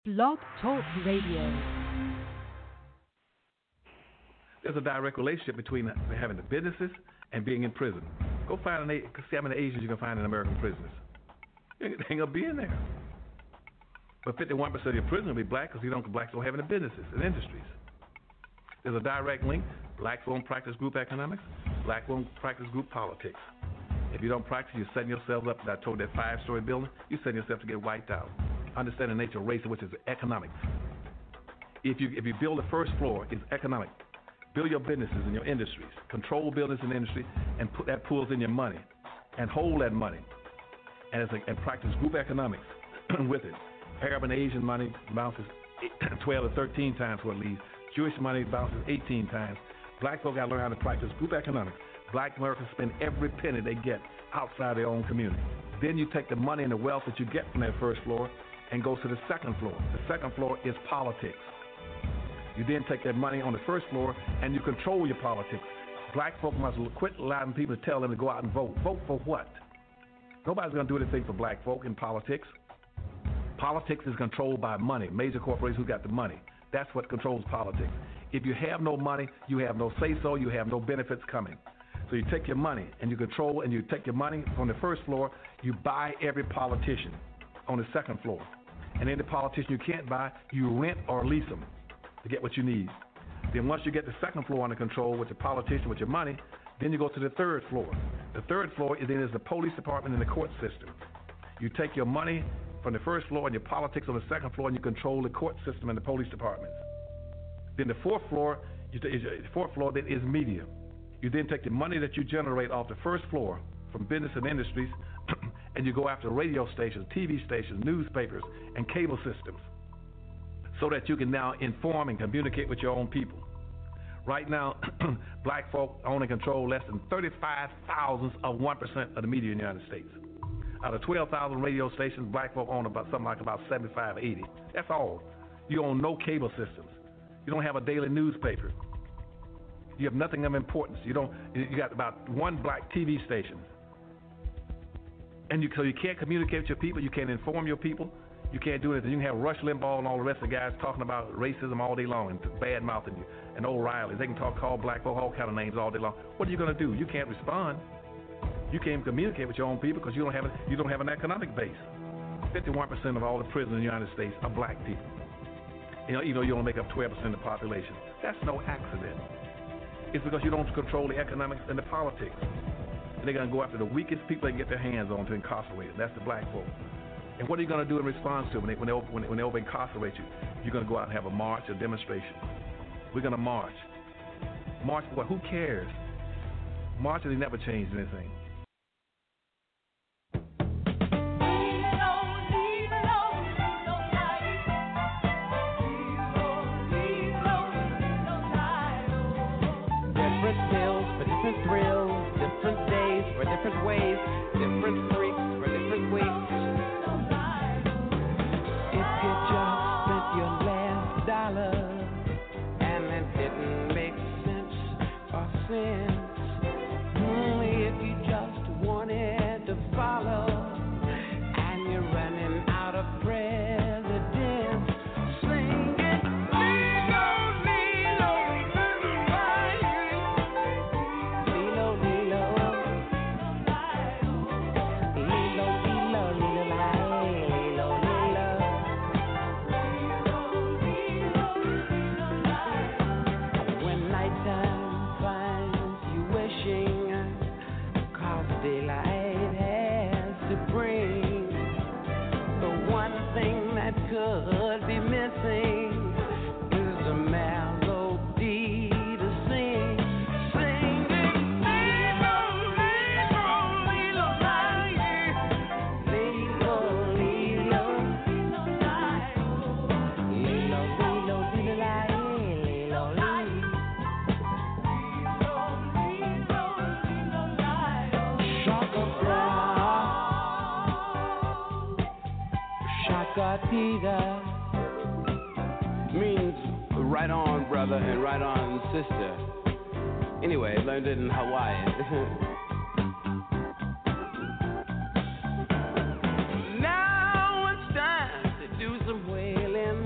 Blog Talk Radio. There's a direct relationship between having the businesses and being in prison. Go find see how many Asians you can find in American prisons. They ain't gonna be in there. But 51% of your prisoners will be black because blacks don't have any businesses and industries. There's a direct link. Blacks won't practice group economics. Black won't practice group politics. If you don't practice, you're setting yourself up. I told that 5-story building, you're setting yourself to get wiped out. Understand the nature of race, which is economics. If you build the first floor, it's economic. Build your businesses and your industries. Control business and industry, and put that pulls in your money, and hold that money, and practice group economics with it. Arab and Asian money bounces 12 to 13 times what it leaves. Jewish money bounces 18 times. Black folk got to learn how to practice group economics. Black Americans spend every penny they get outside their own community. Then you take the money and the wealth that you get from that first floor and go to the second floor. The second floor is politics. You then take that money on the first floor and you control your politics. Black folk must quit allowing people to tell them to go out and vote. Vote for what? Nobody's going to do anything for black folk in politics. Politics is controlled by money. Major corporations who got the money. That's what controls politics. If you have no money, you have no say-so, you have no benefits coming. So you take your money and you control, and you take your money from the first floor, you buy every politician on the second floor. And any politician you can't buy, you rent or lease them to get what you need. Then once you get the second floor under control with the politician, with your money, then you go to the third floor. The third floor is the police department and the court system. You take your money from the first floor and your politics on the second floor, and you control the court system and the police departments. Then the fourth floor then is media. You then take the money that you generate off the first floor from business and industries, and you go after radio stations, TV stations, newspapers, and cable systems, so that you can now inform and communicate with your own people. Right now, black folk own and control less than 35 thousandths of 1% of the media in the United States. Out of 12,000 radio stations, black folk own about 75, 80. That's all. You own no cable systems. You don't have a daily newspaper. You have nothing of importance. You got about one black TV station. And so you can't communicate with your people. You can't inform your people. You can't do anything. You can have Rush Limbaugh and all the rest of the guys talking about racism all day long and bad-mouthing you. And O'Reilly. They can call black folk all kind of names all day long. What are you going to do? You can't respond. You can't communicate with your own people because you don't have an economic base. 51% of all the prisoners in the United States are black people. Even though you only make up 12% of the population. That's no accident. It's because you don't control the economics and the politics. And they're going to go after the weakest people they can get their hands on to incarcerate them. That's the black folk. And what are you going to do in response to it when they over incarcerate you? You're going to go out and have a march, a demonstration. We're going to march. March for what? Who cares? Marching, they never changed anything. Different thrills, different days for different ways, different freaks for different weeks. If you just spent your last dollar and it didn't make sense or sense, if you just wanted to follow and you're running out of presidents, sing it. Could be missing is a melody to sing. Sing it. Lilo, Lilo, Lilo, Lilo, Lilo, Lilo, Lilo, Lilo, Shaka Tita means right on, brother, and right on, sister. Anyway, I learned it in Hawaii. Now it's time to do some wailing.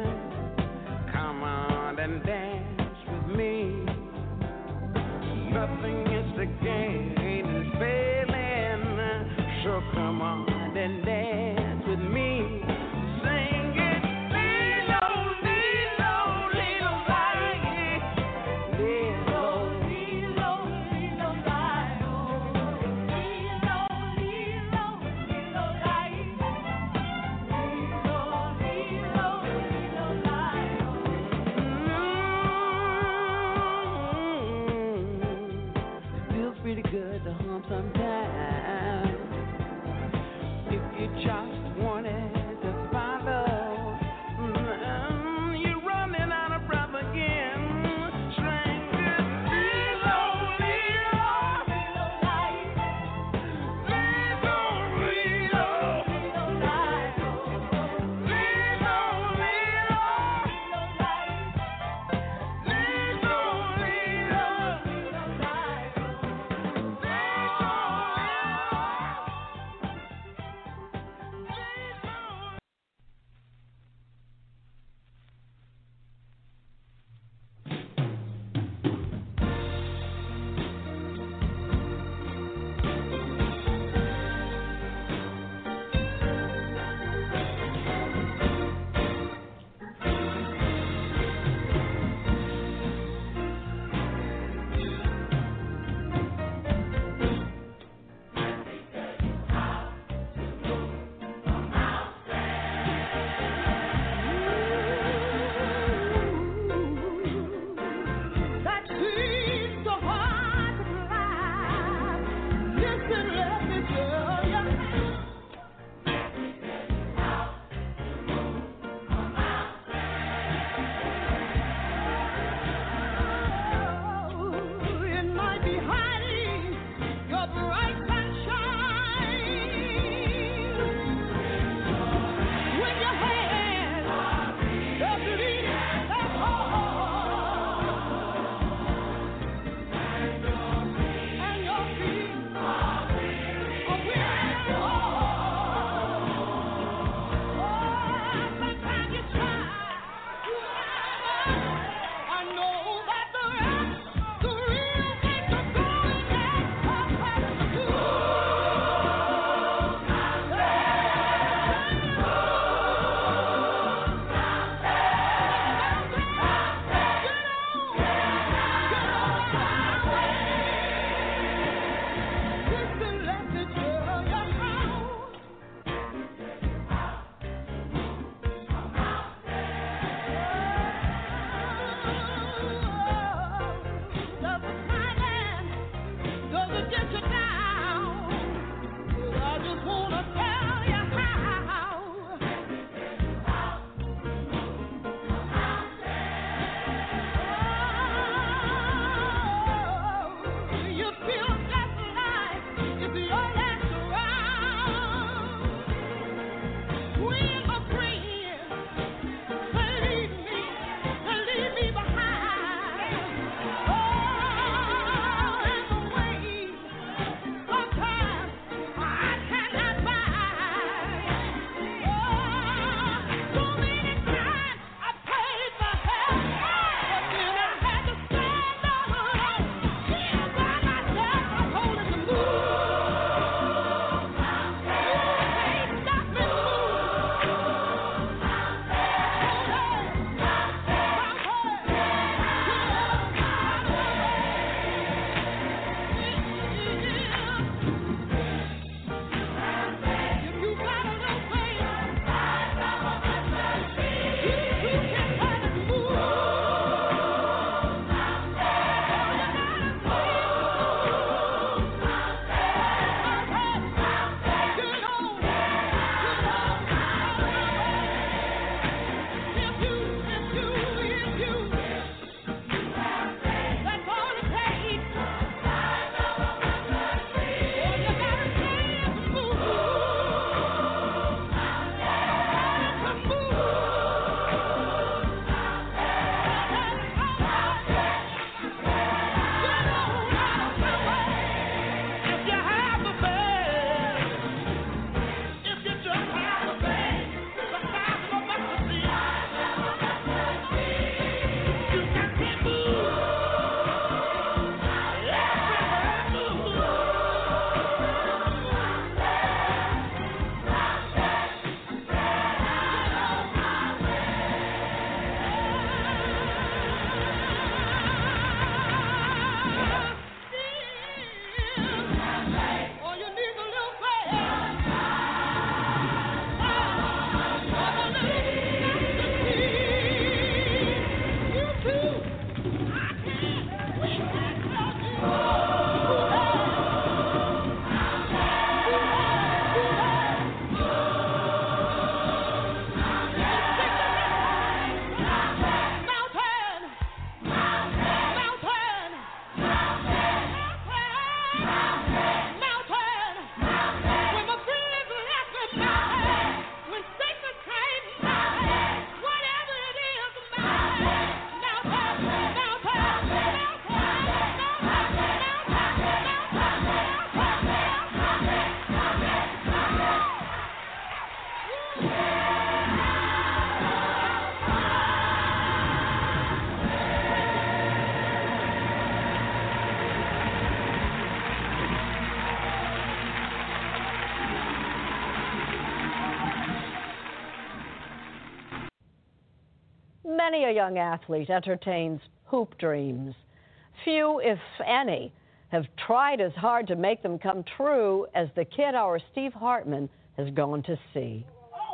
many a young athlete entertains hoop dreams. Few, if any, have tried as hard to make them come true as the kid our Steve Hartman has gone to see.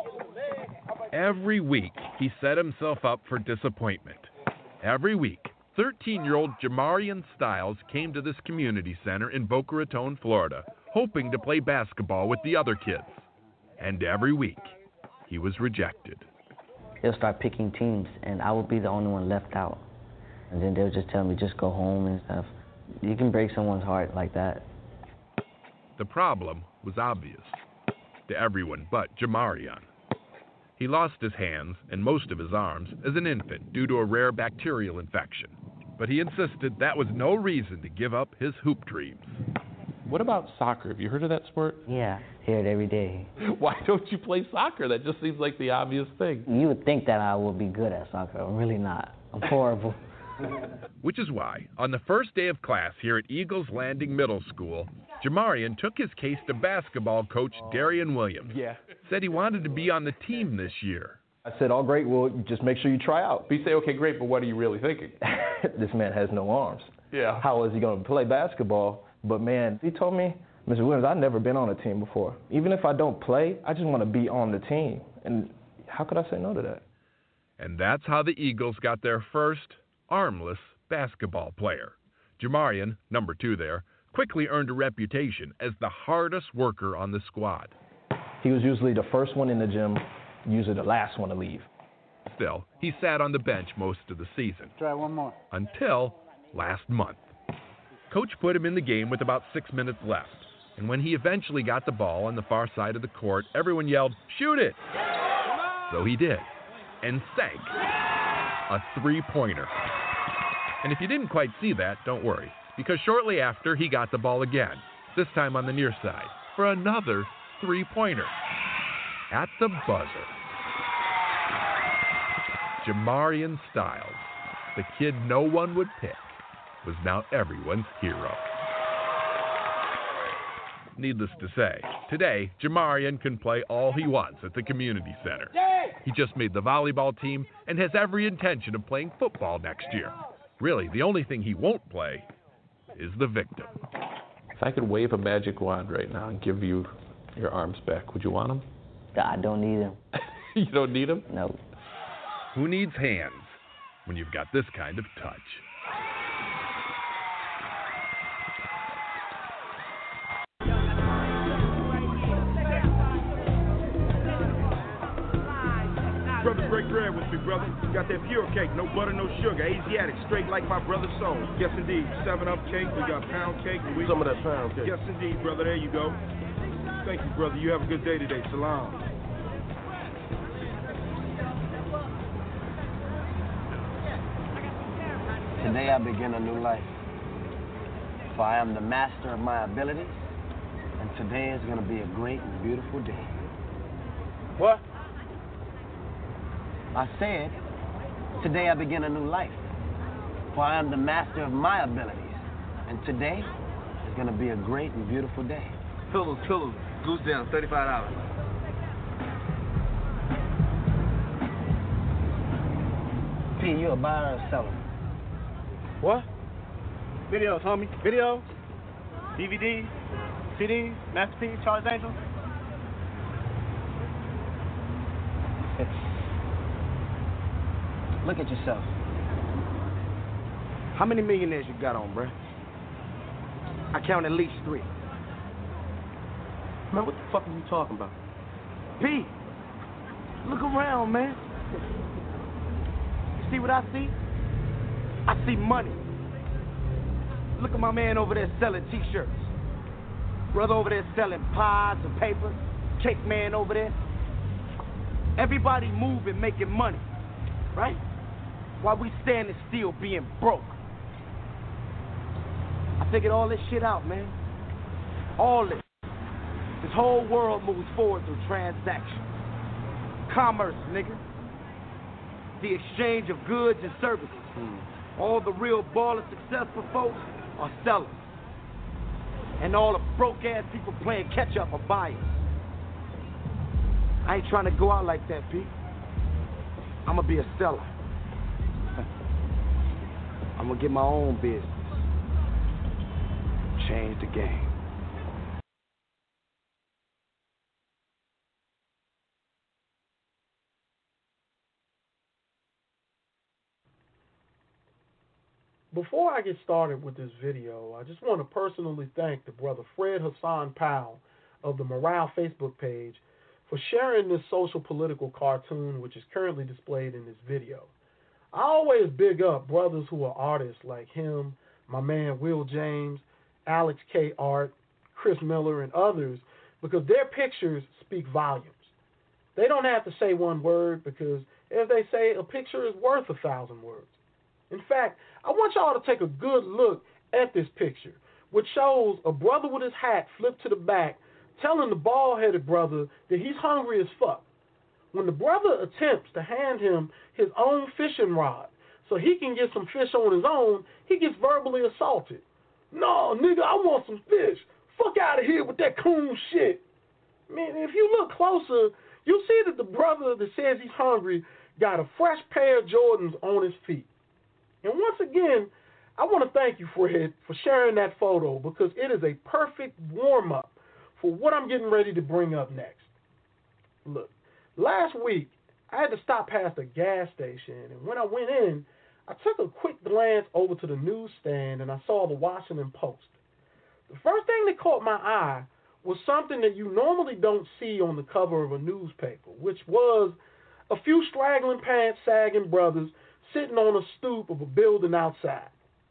Every week, he set himself up for disappointment. Every week, 13-year-old Jamarian Styles came to this community center in Boca Raton, Florida, hoping to play basketball with the other kids. And every week, he was rejected. They'll start picking teams, and I would be the only one left out. And then they'll just tell me, just go home and stuff. You can break someone's heart like that. The problem was obvious to everyone but Jamarian. He lost his hands and most of his arms as an infant due to a rare bacterial infection. But he insisted that was no reason to give up his hoop dreams. What about soccer? Have you heard of that sport? Yeah, hear it every day. Why don't you play soccer? That just seems like the obvious thing. You would think that I would be good at soccer. I'm really not. I'm horrible. Which is why, on the first day of class here at Eagles Landing Middle School, Jamarian took his case to basketball coach Darian Williams. Said he wanted to be on the team this year. I said, all great, well, just make sure you try out. But you say, okay, great, but what are you really thinking? This man has no arms. Yeah. How is he going to play basketball? But, man, he told me, Mr. Williams, I've never been on a team before. Even if I don't play, I just want to be on the team. And how could I say no to that? And that's how the Eagles got their first armless basketball player. Jamarian, number 2 there, quickly earned a reputation as the hardest worker on the squad. He was usually the first one in the gym, usually the last one to leave. Still, he sat on the bench most of the season. Try one more. Until last month. Coach put him in the game with about 6 minutes left. And when he eventually got the ball on the far side of the court, everyone yelled, "Shoot it!" So he did. And sank a three-pointer. And if you didn't quite see that, don't worry, because shortly after, he got the ball again, this time on the near side, for another three-pointer. At the buzzer. Jamarian Styles, the kid no one would pick, was now everyone's hero. Needless to say, today, Jamarian can play all he wants at the community center. He just made the volleyball team and has every intention of playing football next year. Really, the only thing he won't play is the victim. If I could wave a magic wand right now and give you your arms back, would you want them? I don't need them. You don't need them? No. Who needs hands when you've got this kind of touch? Brothers, break bread with me, brother. Got that pure cake, no butter, no sugar. Asiatic, straight like my brother's soul. Yes, indeed. 7-Up cake, we got pound cake. And Some of that pound cake. Yes, indeed, brother. There you go. Thank you, brother. You have a good day today. Salam. Today I begin a new life. For I am the master of my abilities, and today is going to be a great and beautiful day. What? I said, today I begin a new life. For I am the master of my abilities, and today is going to be a great and beautiful day. Pillows, goose down, $35. P, you a buyer or a seller? What? Videos, homie. Videos, DVDs, CDs, Master P, Charles Angels. Look at yourself. How many millionaires you got on, bruh? I count at least 3. Man, what the fuck are you talking about? P, look around, man. You see what I see? I see money. Look at my man over there selling T-shirts. Brother over there selling pies and papers. Cake man over there. Everybody moving, making money, right? While we standing still being broke. I figured all this shit out, man. All this. This whole world moves forward through transactions. Commerce, nigga. The exchange of goods and services. All the real baller successful folks are sellers. And all the broke ass people playing catch up are buyers. I ain't trying to go out like that, Pete. I'ma be a seller. I'm gonna get my own business. Change the game. Before I get started with this video, I just want to personally thank the brother Fred Hassan Powell of the Morale Facebook page for sharing this social political cartoon which is currently displayed in this video. I always big up brothers who are artists like him, my man Will James, Alex K. Art, Chris Miller, and others because their pictures speak volumes. They don't have to say one word because, as they say, a picture is worth 1,000 words. In fact, I want y'all to take a good look at this picture, which shows a brother with his hat flipped to the back telling the bald-headed brother that he's hungry as fuck. When the brother attempts to hand him his own fishing rod so he can get some fish on his own, he gets verbally assaulted. No, nigga, I want some fish. Fuck out of here with that coon shit. Man, if you look closer, you'll see that the brother that says he's hungry got a fresh pair of Jordans on his feet. And once again, I want to thank you, Fred, for sharing that photo because it is a perfect warm-up for what I'm getting ready to bring up next. Look, last week, I had to stop past a gas station, and when I went in, I took a quick glance over to the newsstand, and I saw the Washington Post. The first thing that caught my eye was something that you normally don't see on the cover of a newspaper, which was a few straggling pants sagging brothers sitting on a stoop of a building outside.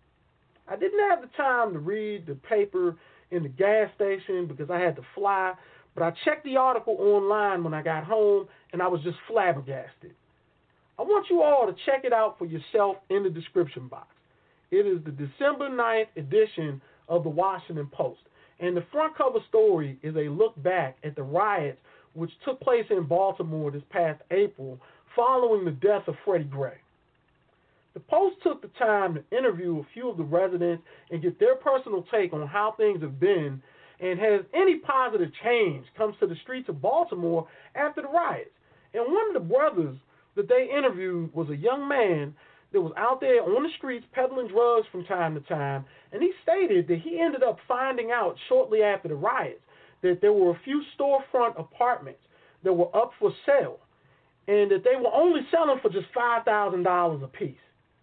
I didn't have the time to read the paper in the gas station because I had to fly, but I checked the article online when I got home, and I was just flabbergasted. I want you all to check it out for yourself in the description box. It is the December 9th edition of the Washington Post, and the front cover story is a look back at the riots which took place in Baltimore this past April following the death of Freddie Gray. The Post took the time to interview a few of the residents and get their personal take on how things have been and has any positive change comes to the streets of Baltimore after the riots. And one of the brothers that they interviewed was a young man that was out there on the streets peddling drugs from time to time, and he stated that he ended up finding out shortly after the riots that there were a few storefront apartments that were up for sale and that they were only selling for just $5,000 a piece.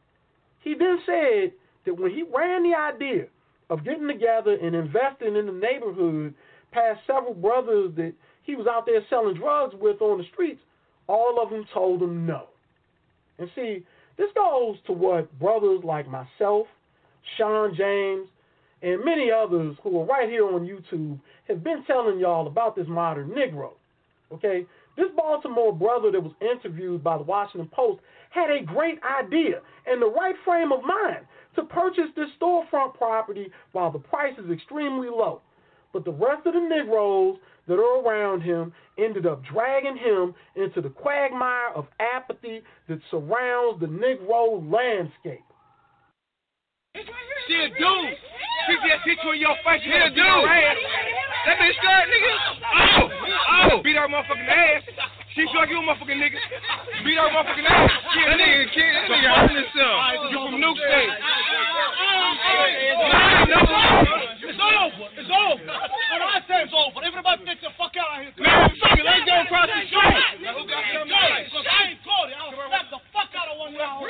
He then said that when he ran the idea of getting together and investing in the neighborhood past several brothers that he was out there selling drugs with on the streets, all of them told him no. And see, this goes to what brothers like myself, Sean James, and many others who are right here on YouTube have been telling y'all about this modern Negro. Okay? This Baltimore brother that was interviewed by the Washington Post had a great idea and the right frame of mind to purchase this storefront property while the price is extremely low. But the rest of the Negroes that are around him ended up dragging him into the quagmire of apathy that surrounds the Negro landscape. She a dude. She just hit you in your face. She a dude. That bitch scared, nigga. Oh. Beat her motherfucking ass. She feel like you a motherfucking nigga. Beat her motherfucking ass. That nigga hurting himself. You from Nuke State. It's over. It's over. When I say it's over, everybody gets the fuck out of here. Man, fuck it. Let's go across the street. I ain't caught it. I'll slap the fuck out of one of y'all.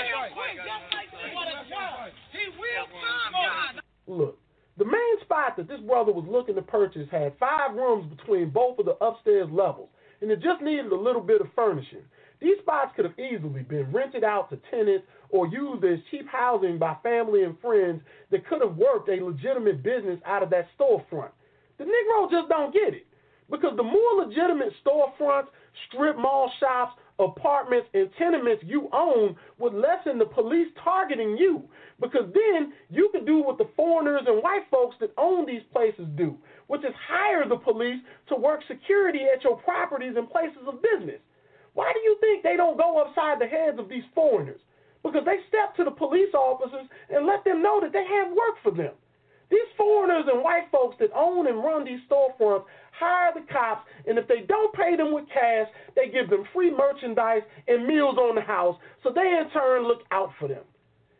He will come. Look, the main spot that this brother was looking to purchase had 5 rooms between both of the upstairs levels, and it just needed a little bit of furnishing. These spots could have easily been rented out to tenants or used as cheap housing by family and friends that could have worked a legitimate business out of that storefront. The Negro just don't get it, because the more legitimate storefronts, strip mall shops, apartments, and tenements you own would lessen the police targeting you, because then you can do what the foreigners and white folks that own these places do, which is hire the police to work security at your properties and places of business. Why do you think they don't go upside the heads of these foreigners? Because they step to the police officers and let them know that they have work for them. These foreigners and white folks that own and run these storefronts hire the cops, and if they don't pay them with cash, they give them free merchandise and meals on the house, so they in turn look out for them.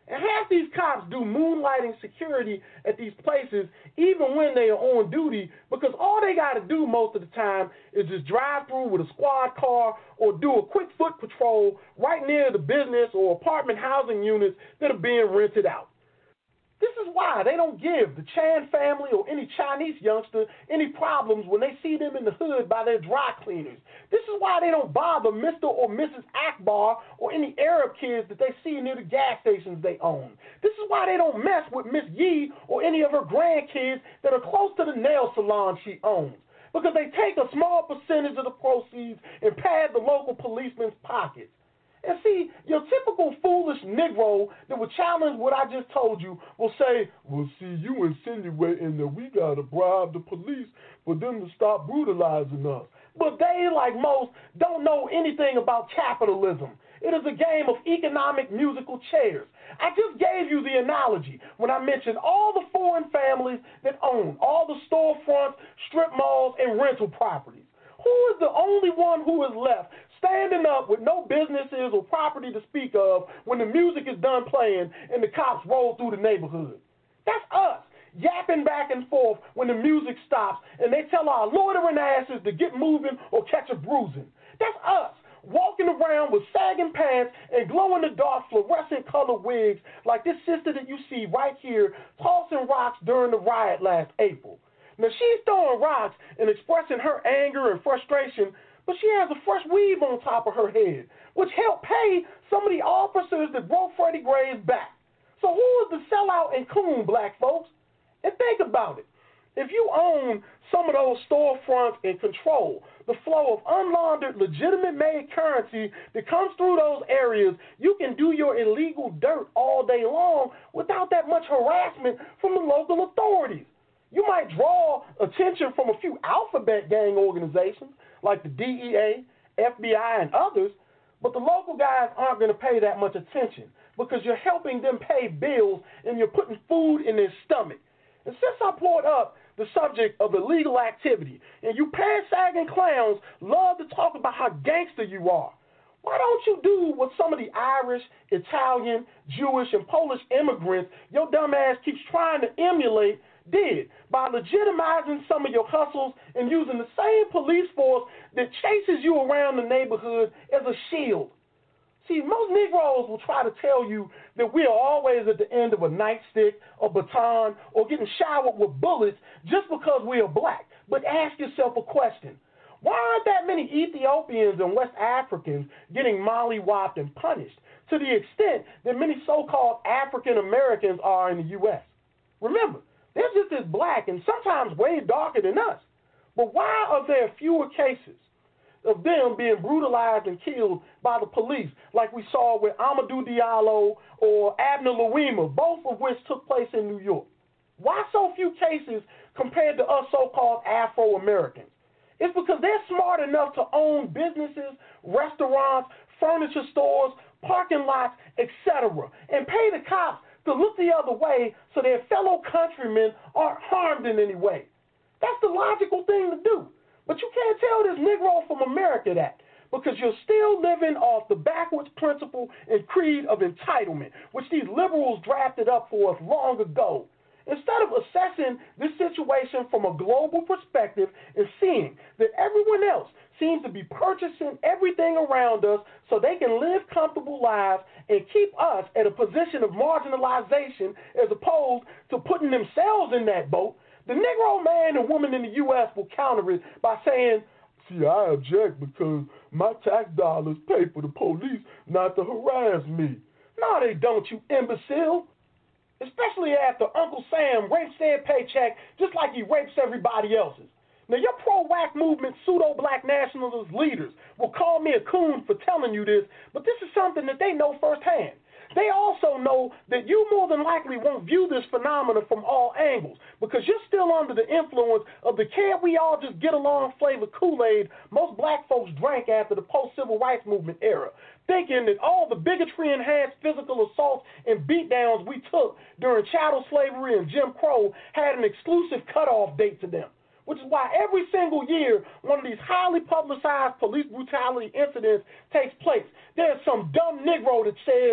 And half these cops do moonlighting security at these places even when they are on duty, because all they got to do most of the time is just drive through with a squad car or do a quick foot patrol right near the business or apartment housing units that are being rented out. This is why they don't give the Chan family or any Chinese youngster any problems when they see them in the hood by their dry cleaners. This is why they don't bother Mr. or Mrs. Akbar or any Arab kids that they see near the gas stations they own. This is why they don't mess with Miss Yee or any of her grandkids that are close to the nail salon she owns, because they take a small percentage of the proceeds and pad the local policeman's pockets. And see, your typical foolish Negro that would challenge what I just told you will say, well, see, you insinuating that we got to bribe the police for them to stop brutalizing us. But they, like most, don't know anything about capitalism. It is a game of economic musical chairs. I just gave you the analogy when I mentioned all the foreign families that own all the storefronts, strip malls, and rental properties. Who is the only one who is left standing up with no businesses or property to speak of when the music is done playing and the cops roll through the neighborhood? That's us, yapping back and forth when the music stops and they tell our loitering asses to get moving or catch a bruising. That's us, walking around with sagging pants and glow-in-the-dark fluorescent colored wigs like this sister that you see right here tossing rocks during the riot last April. Now, she's throwing rocks and expressing her anger and frustration, but she has a fresh weave on top of her head, which helped pay some of the officers that broke Freddie Gray's back. So who is the sellout and coon, black folks? And think about it. If you own some of those storefronts and control the flow of unlaundered, legitimate-made currency that comes through those areas, you can do your illegal dirt all day long without that much harassment from the local authorities. You might draw attention from a few alphabet gang organizations like the DEA, FBI, and others, but the local guys aren't going to pay that much attention because you're helping them pay bills and you're putting food in their stomach. And since I brought up the subject of illegal activity, and you pants-sagging clowns love to talk about how gangster you are, why don't you do what some of the Irish, Italian, Jewish, and Polish immigrants your dumb ass keeps trying to emulate did by legitimizing some of your hustles and using the same police force that chases you around the neighborhood as a shield? See, most Negroes will try to tell you that we are always at the end of a nightstick, a baton, or getting showered with bullets just because we are black. But ask yourself a question. Why aren't that many Ethiopians and West Africans getting mollywopped and punished to the extent that many so-called African Americans are in the U.S.? Remember, they're just as black and sometimes way darker than us. But why are there fewer cases of them being brutalized and killed by the police like we saw with Amadou Diallo or Abner Louima, both of which took place in New York? Why so few cases compared to us so-called Afro-Americans? It's because they're smart enough to own businesses, restaurants, furniture stores, parking lots, etc., and pay the cops to look the other way so their fellow countrymen aren't harmed in any way. That's the logical thing to do. But you can't tell this Negro from America that, because you're still living off the backwards principle and creed of entitlement, which these liberals drafted up for us long ago. Instead of assessing this situation from a global perspective and seeing that everyone else seems to be purchasing everything around us so they can live comfortable lives and keep us at a position of marginalization as opposed to putting themselves in that boat, the Negro man and woman in the U.S. will counter it by saying, see, I object because my tax dollars pay for the police not to harass me. No, they don't, you imbecile. Especially after Uncle Sam rapes their paycheck just like he rapes everybody else's. Now, your pro-whack movement pseudo-black nationalist leaders will call me a coon for telling you this, but this is something that they know firsthand. They also know that you more than likely won't view this phenomenon from all angles because you're still under the influence of the can't we all just get along flavored Kool-Aid most black folks drank after the post-civil rights movement era, thinking that all the bigotry-enhanced physical assaults and beatdowns we took during chattel slavery and Jim Crow had an exclusive cutoff date to them, which is why every single year one of these highly publicized police brutality incidents takes place, there's some dumb Negro that says,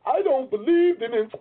I don't believe that in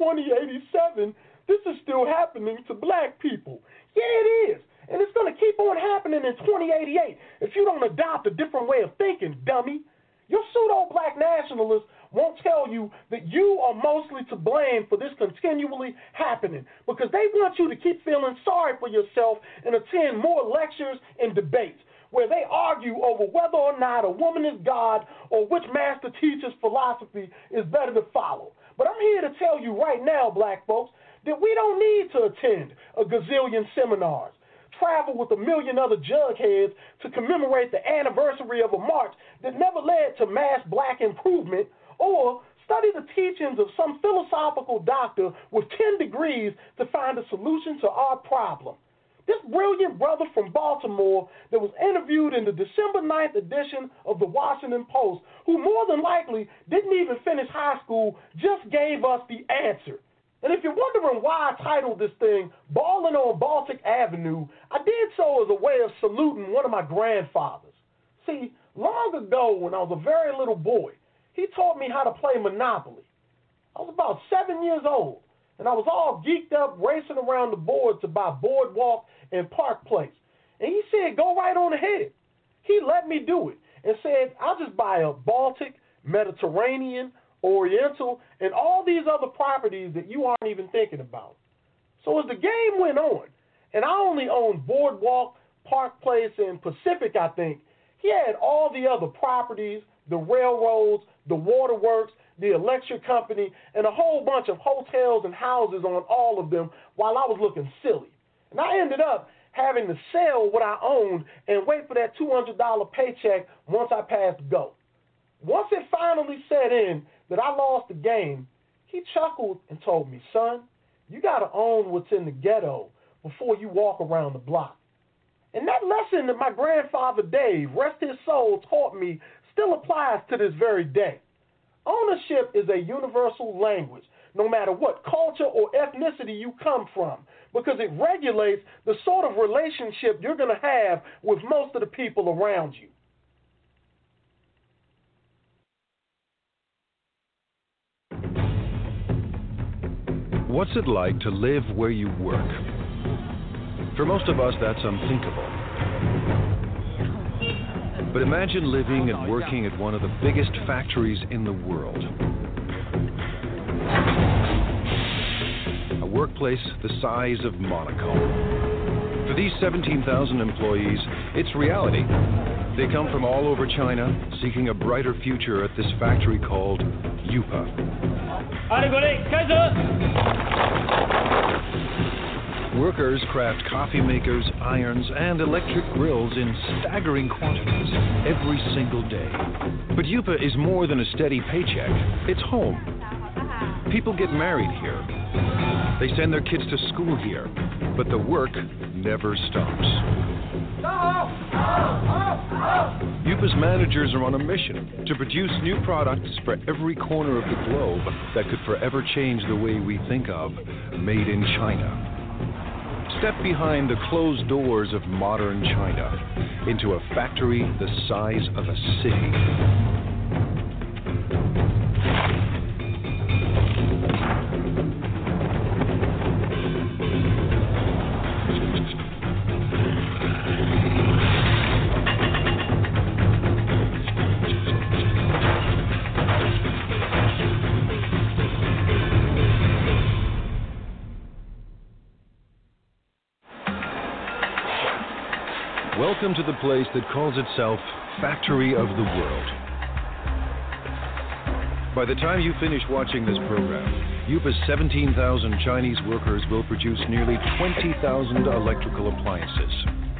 2087 this is still happening to black people. Yeah, it is. And it's going to keep on happening in 2088 if you don't adopt a different way of thinking, dummy. Your pseudo-black nationalists won't tell you that you are mostly to blame for this continually happening because they want you to keep feeling sorry for yourself and attend more lectures and debates where they argue over whether or not a woman is God or which master teacher's philosophy is better to follow. But I'm here to tell you right now, black folks, that we don't need to attend a gazillion seminars, travel with a million other jugheads to commemorate the anniversary of a march that never led to mass black improvement, or study the teachings of some philosophical doctor with 10 degrees to find a solution to our problem. This brilliant brother from Baltimore that was interviewed in the December 9th edition of the Washington Post, who more than likely didn't even finish high school, just gave us the answer. And if you're wondering why I titled this thing Ballin' on Baltic Avenue, I did so as a way of saluting one of my grandfathers. See, long ago when I was a very little boy, he taught me how to play Monopoly. I was about 7 years old, and I was all geeked up racing around the board to buy Boardwalk and Park Place. And he said, go right on ahead. He let me do it and said, I'll just buy a Baltic, Mediterranean, Oriental, and all these other properties that you aren't even thinking about. So as the game went on, and I only owned Boardwalk, Park Place, and Pacific, I think, he had all the other properties, the railroads, the waterworks, the electric company, and a whole bunch of hotels and houses on all of them while I was looking silly. And I ended up having to sell what I owned and wait for that $200 paycheck once I passed go. Once it finally set in that I lost the game, he chuckled and told me, son, you got to own what's in the ghetto before you walk around the block. And that lesson that my grandfather Dave, rest his soul, taught me still applies to this very day. Ownership is a universal language, no matter what culture or ethnicity you come from, because it regulates the sort of relationship you're going to have with most of the people around you. What's it like to live where you work? For most of us, that's unthinkable. But imagine living and working at one of the biggest factories in the world. A workplace the size of Monaco. For these 17,000 employees, it's reality. They come from all over China, seeking a brighter future at this factory called Yupa. Workers craft coffee makers, irons, and electric grills in staggering quantities every single day. But Yupa is more than a steady paycheck. It's home. People get married here. They send their kids to school here. But the work never stops. Yupa's managers are on a mission to produce new products for every corner of the globe that could forever change the way we think of made in China. Step behind the closed doors of modern China into a factory the size of a city. Welcome to the place that calls itself Factory of the World. By the time you finish watching this program, Yupa's 17,000 Chinese workers will produce nearly 20,000 electrical appliances.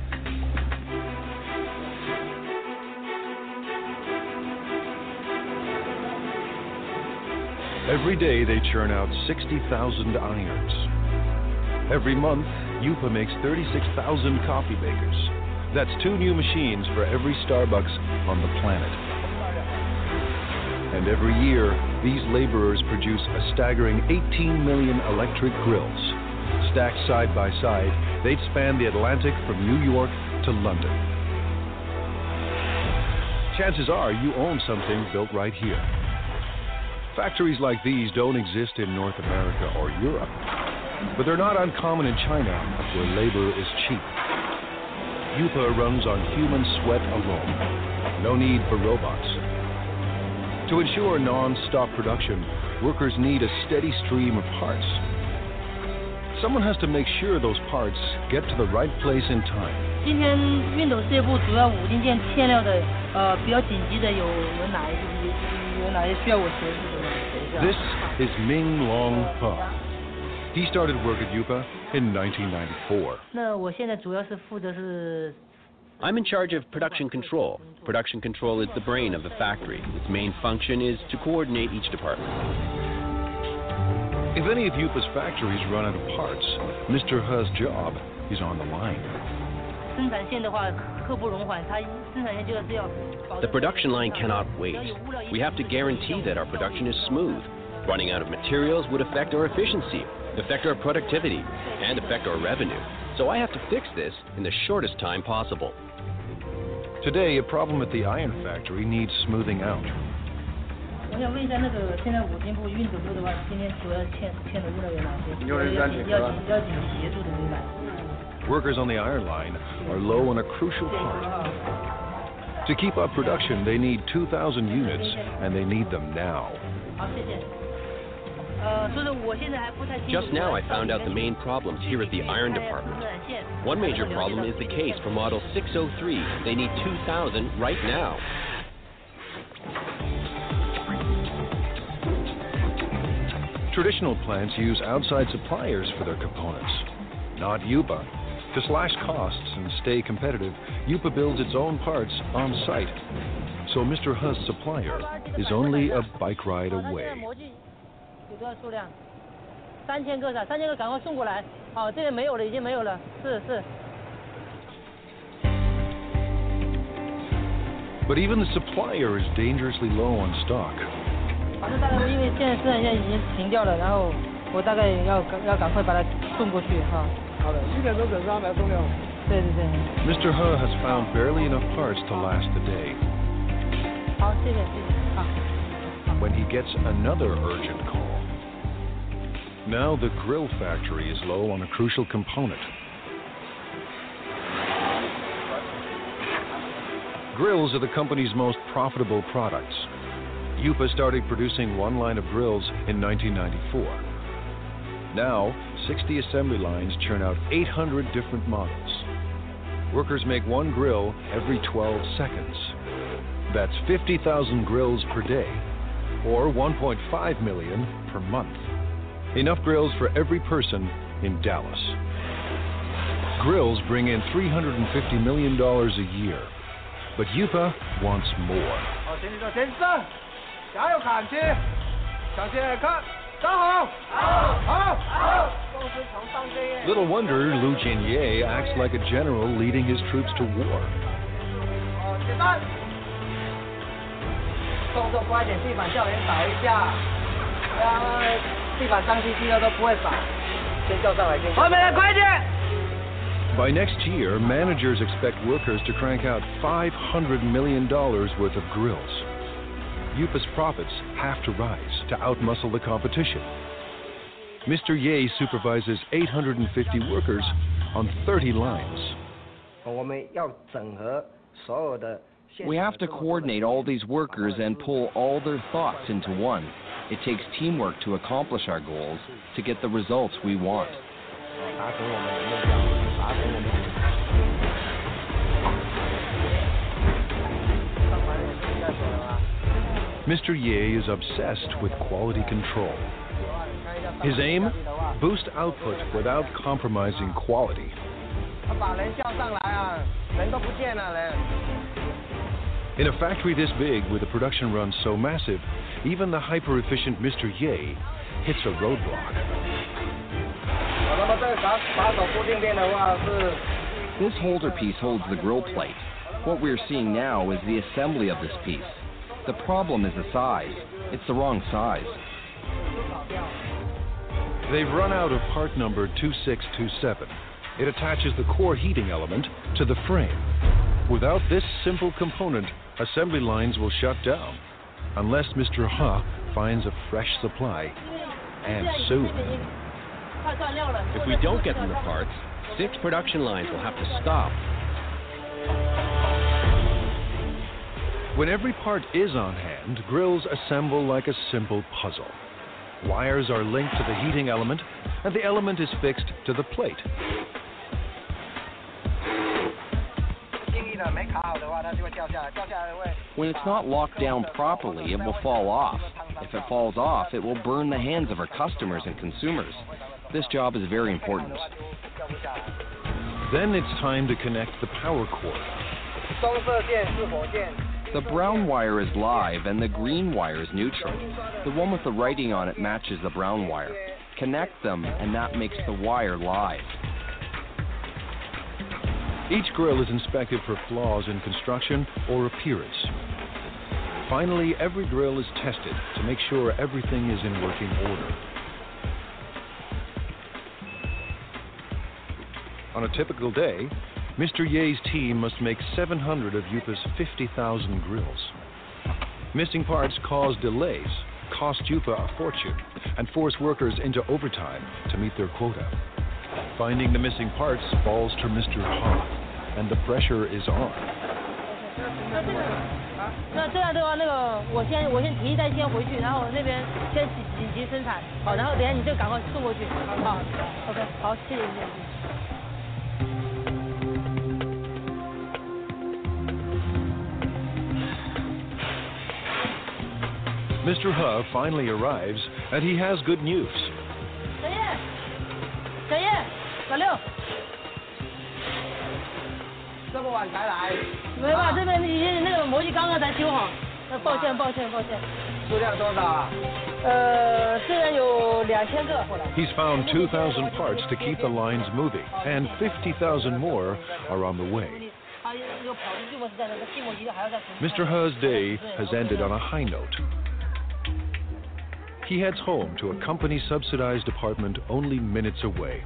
Every day they churn out 60,000 irons. Every month, Yupa makes 36,000 coffee makers. That's 2 new machines for every Starbucks on the planet. And every year, these laborers produce a staggering 18 million electric grills. Stacked side by side, they'd span the Atlantic from New York to London. Chances are you own something built right here. Factories like these don't exist in North America or Europe, but they're not uncommon in China, where labor is cheap. Yupa runs on human sweat alone. No need for robots. To ensure non-stop production, workers need a steady stream of parts. Someone has to make sure those parts get to the right place in time. 今天熨斗事业部主要5零件欠料的，比较紧急的有哪一些？有哪些需要我协助的吗？ This is Ming Long He. He started work at Yupa in 1994. 那我现在主要是负责是。 I'm in charge of production control. Production control is the brain of the factory. Its main function is to coordinate each department. If any of Yupa's factories run out of parts, Mr. He's job is on the line. 生产线的话，刻不容缓，它生产线就是要。 The production line cannot wait. We have to guarantee that our production is smooth. Running out of materials would affect our efficiency, affect our productivity, and affect our revenue. So I have to fix this in the shortest time possible. Today, a problem at the iron factory needs smoothing out. 我想问一下，那个现在5金部熨斗部的话，今天主要欠的物料有哪些？要紧急协助的有哪些？ Workers on the iron line are low on a crucial part. To keep up production, they need 2,000 units, and they need them now. 好，谢谢。 Just now I found out the main problems here at the iron department. One major problem is the case for model 603. They need 2,000 right now. Traditional plants use outside suppliers for their components, not Yupa. To slash costs and stay competitive, Yupa builds its own parts on site. So Mr. He's supplier is only a bike ride away. 有多少数量？3000个是，3000个赶快送过来。好，这里没有了，已经没有了。是。 But even the supplier is dangerously low on stock. 反正大概因为现在生产线已经停掉了，然后我大概要赶快把它送过去哈。好的，1点钟准时安排送料。对。 Mr. He has found barely enough parts to last the day. 好，谢谢。好。 When he gets another urgent call. Now the grill factory is low on a crucial component. Grills are the company's most profitable products. Yupa started producing one line of grills in 1994. Now, 60 assembly lines churn out 800 different models. Workers make one grill every 12 seconds. That's 50,000 grills per day, or 1.5 million per month. Enough grills for every person in Dallas. Grills bring in $350 million a year, but Yupa wants more. Little wonder Lu Jinye acts like a general leading his troops to war. 动作快点，地板叫人扫一下。地板脏兮兮的都不会扫。先叫上来，先。后面人快点！ By next year, managers expect workers to crank out $500 million worth of grills. Yupa's profits have to rise to outmuscle the competition. Mr. Ye supervises 850 workers on 30 lines. We have to coordinate all these workers and pull all their thoughts into one. It takes teamwork to accomplish our goals, to get the results we want. Mr. Ye is obsessed with quality control. His aim? Boost output without compromising quality. In a factory this big, with a production run so massive, even the hyper-efficient Mr. Ye hits a roadblock. This holder piece holds the grill plate. What we're seeing now is the assembly of this piece. The problem is the size. It's the wrong size. They've run out of part number 2627. It attaches the core heating element to the frame. Without this simple component, assembly lines will shut down, unless Mr. He finds a fresh supply, and soon. If we don't get them the parts, 6 production lines will have to stop. When every part is on hand, grills assemble like a simple puzzle. Wires are linked to the heating element, and the element is fixed to the plate. When it's not locked down properly, it will fall off. If it falls off, it will burn the hands of our customers and consumers. This job is very important. Then it's time to connect the power cord. The brown wire is live and the green wire is neutral. The one with the writing on it matches the brown wire. Connect them and that makes the wire live. Each grill is inspected for flaws in construction or appearance. Finally, every grill is tested to make sure everything is in working order. On a typical day, Mr. Ye's team must make 700 of Yupa's 50,000 grills. Missing parts cause delays, cost Yupa a fortune, and force workers into overtime to meet their quota. Finding the missing parts falls to Mr. Ha, and the pressure is on. 那这样的话，我先提一袋先回去，然后那边先紧急生产，好，然后等下你就赶快送过去，好 ，OK， 好，谢谢。 Mr. He finally arrives, and he has good news. 小叶，老六， 这么晚才来？ 没办法，这边已经那个模具刚刚才修好，抱歉。 数量多少啊？ 虽然有2000个。 He's found 2,000 parts to keep the lines moving, and 50,000 more are on the way. Mr. He's day has ended on a high note. He heads home to a company-subsidized apartment only minutes away.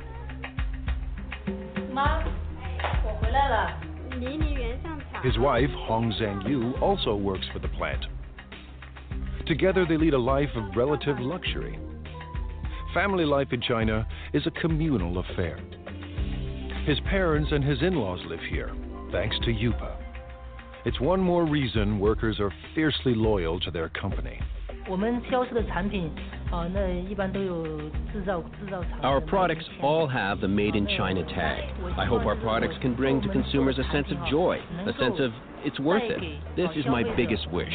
妈，我回来了。 His wife, Hong Zhangyu, also works for the plant. Together, they lead a life of relative luxury. Family life in China is a communal affair. His parents and his in-laws live here, thanks to Yupa. It's one more reason workers are fiercely loyal to their company. 我们销售的产品，那一般都有制造厂。 Our products all have the Made in China tag. I hope our products can bring to consumers a sense of joy, a sense of it's worth it. This is my biggest wish.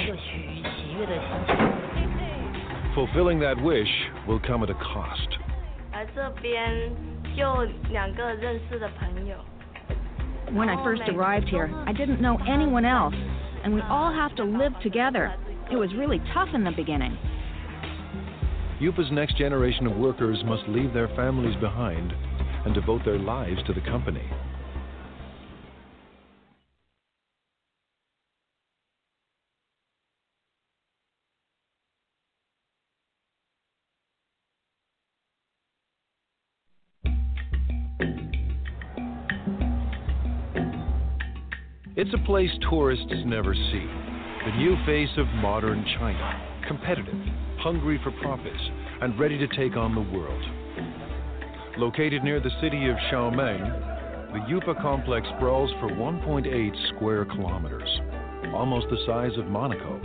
Fulfilling that wish will come at a cost. 来这边就2个认识的朋友。 When I first arrived here, I didn't know anyone else, and we all have to live together. It was really tough in the beginning. Yupa's next generation of workers must leave their families behind and devote their lives to the company. It's a place tourists never see. The new face of modern China, competitive, hungry for profits, and ready to take on the world. Located near the city of Xiaomeng, the Yupa complex sprawls for 1.8 square kilometers, almost the size of Monaco.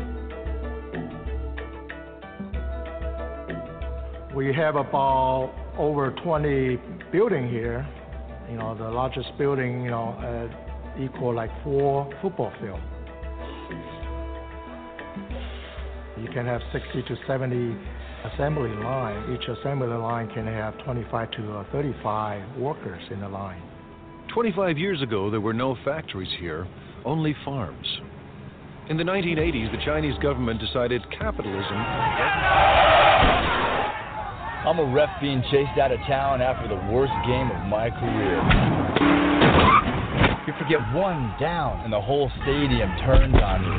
We have about over 20 buildings here. You know, the largest building, equal like 4 football fields. You can have 60 to 70 assembly line. Each assembly line can have 25 to 35 workers in the line. 25 years ago, there were no factories here, only farms. In the 1980s, the Chinese government decided capitalism... I'm a ref being chased out of town after the worst game of my career. You forget one down, and the whole stadium turns on you.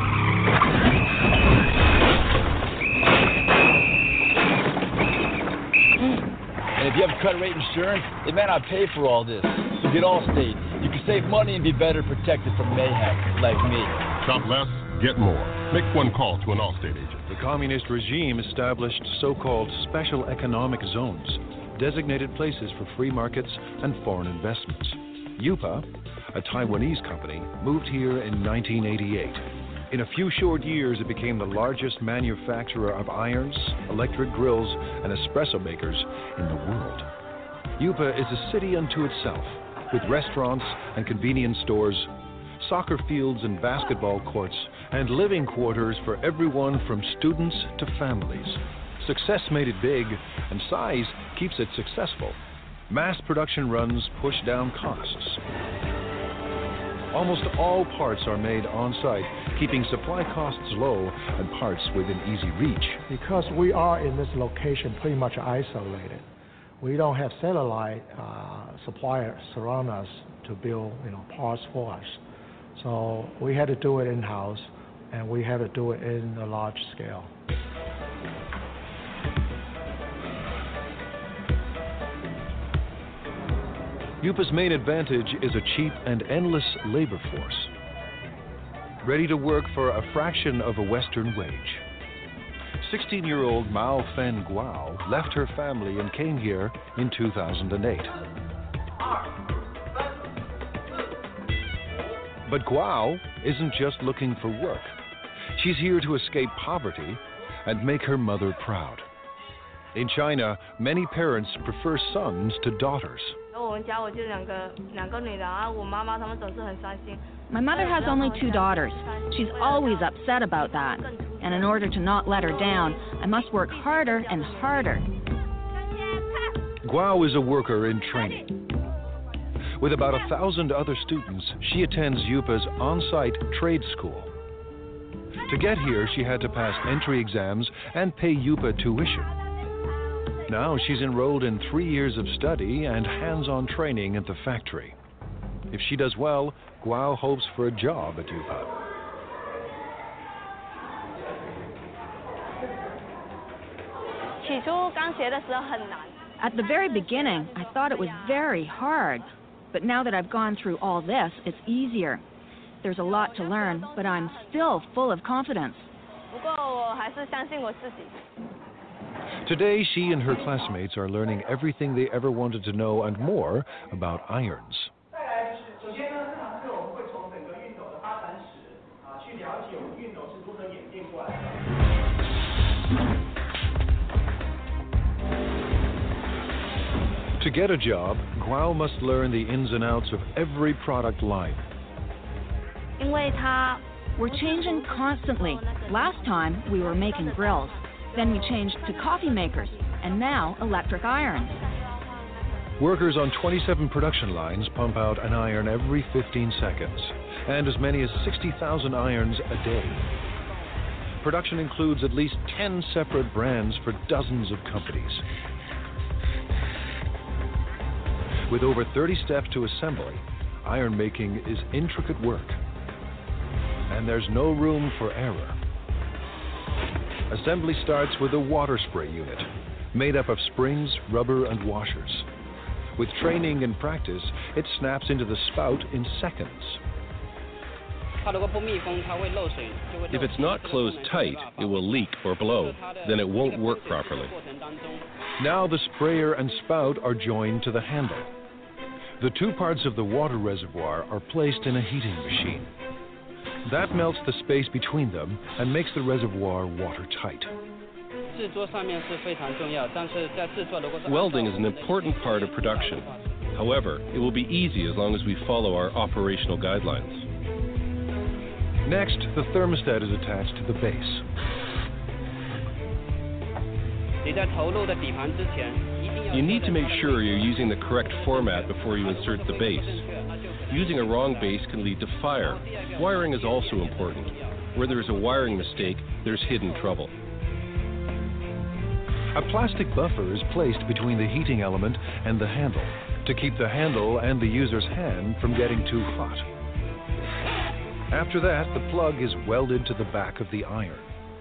And if you have credit rate insurance, they may not pay for all this. So get Allstate. You can save money and be better protected from mayhem, like me. Shop less, get more. Make one call to an Allstate agent. The communist regime established so-called special economic zones, designated places for free markets and foreign investments. Yupa, a Taiwanese company, moved here in 1988. In a few short years, it became the largest manufacturer of irons, electric grills, and espresso makers in the world. Yupa is a city unto itself, with restaurants and convenience stores, soccer fields and basketball courts, and living quarters for everyone from students to families. Success made it big, and size keeps it successful. Mass production runs push down costs. Almost all parts are made on-site, keeping supply costs low and parts within easy reach. Because we are in this location pretty much isolated, we don't have satellite suppliers around us to build parts for us. So we had to do it in-house, and we had to do it in a large scale. Yupa's main advantage is a cheap and endless labor force, ready to work for a fraction of a Western wage. 16-year-old Mao Fen Guo left her family and came here in 2008. But Guo isn't just looking for work. She's here to escape poverty and make her mother proud. In China, many parents prefer sons to daughters. My mother has only 2 daughters. She's always upset about that. And in order to not let her down, I must work harder and harder. Guo is a worker in training. With about 1,000 other students, she attends Yupa's on-site trade school. To get here, she had to pass entry exams and pay Yupa tuition. Now she's enrolled in 3 years of study and hands-on training at the factory. If she does well, Guo hopes for a job at Yupa. At the very beginning, I thought it was very hard. But now that I've gone through all this, it's easier. There's a lot to learn, but I'm still full of confidence. Today, she and her classmates are learning everything they ever wanted to know and more about irons. To get a job, Guo must learn the ins and outs of every product line. We're changing constantly. Last time, we were making grills. Then we changed to coffee makers, and now electric irons. Workers on 27 production lines pump out an iron every 15 seconds, and as many as 60,000 irons a day. Production includes at least 10 separate brands for dozens of companies. With over 30 steps to assembly, iron making is intricate work, and there's no room for error. Assembly starts with a water spray unit, made up of springs, rubber, and washers. With training and practice, it snaps into the spout in seconds. If it's not closed tight, it will leak or blow. Then it won't work properly. Now the sprayer and spout are joined to the handle. The 2 parts of the water reservoir are placed in a heating machine. That melts the space between them and makes the reservoir watertight. Welding is an important part of production. However, it will be easy as long as we follow our operational guidelines. Next, the thermostat is attached to the base. You need to make sure you're using the correct format before you insert the base. Using a wrong base can lead to fire. Wiring is also important. Where there is a wiring mistake, there's hidden trouble. A plastic buffer is placed between the heating element and the handle to keep the handle and the user's hand from getting too hot. After that, the plug is welded to the back of the iron.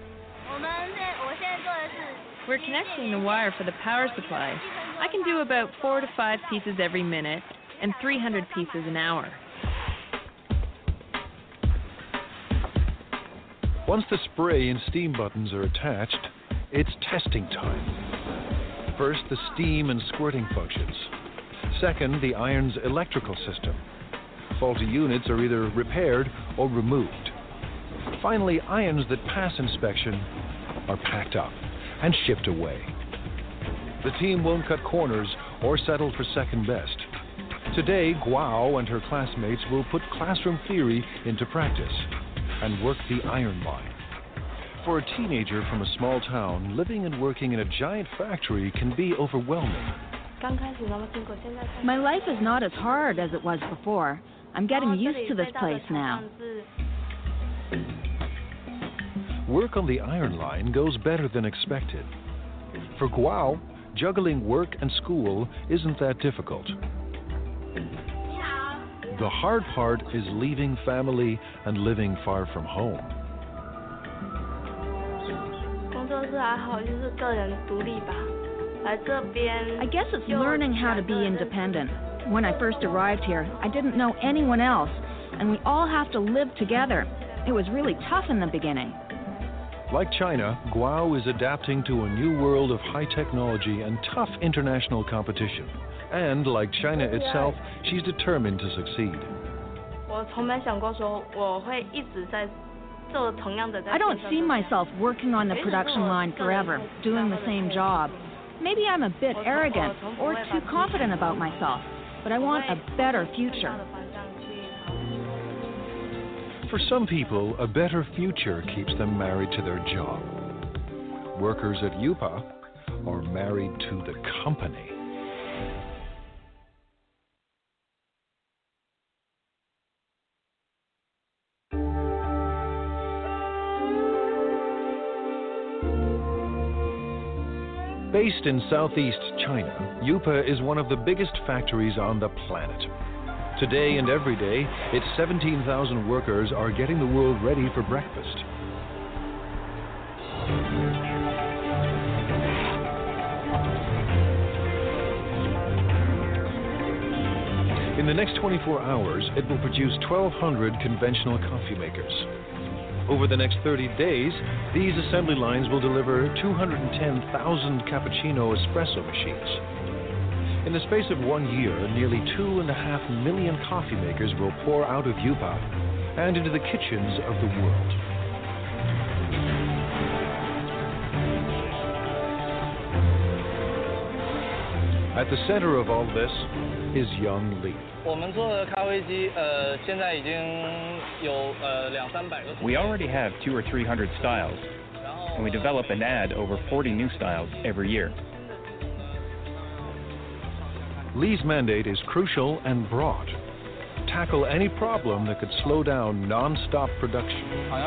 We're connecting the wire for the power supply. I can do about 4 to 5 pieces every minute and 300 pieces an hour. Once the spray and steam buttons are attached, it's testing time. First, the steam and squirting functions. Second, the iron's electrical system. Faulty units are either repaired or removed. Finally, irons that pass inspection are packed up and shipped away. The team won't cut corners or settle for second best. Today, Guo and her classmates will put classroom theory into practice and work the iron line. For a teenager from a small town, living and working in a giant factory can be overwhelming. My life is not as hard as it was before. I'm getting used to this place now. Work on the iron line goes better than expected. For Guo, juggling work and school isn't that difficult. The hard part is leaving family and living far from home. I guess it's learning how to be independent. When I first arrived here, I didn't know anyone else, and we all have to live together. It was really tough in the beginning. Like China, Guo is adapting to a new world of high technology and tough international competition. And like China itself, she's determined to succeed. I don't see myself working on the production line forever, doing the same job. Maybe I'm a bit arrogant or too confident about myself, but I want a better future. For some people, a better future keeps them married to their job. Workers at Yupa are married to the company. Based in southeast China, Yupa is one of the biggest factories on the planet. Today and every day, its 17,000 workers are getting the world ready for breakfast. In the next 24 hours, it will produce 1,200 conventional coffee makers. Over the next 30 days, these assembly lines will deliver 210,000 cappuccino espresso machines. In the space of 1 year, nearly 2.5 million coffee makers will pour out of Yupa and into the kitchens of the world. At the center of all this is young Li. We already have 200 or 300 styles, and we develop and add over 40 new styles every year. Li's mandate is crucial and broad. Tackle any problem that could slow down non-stop production.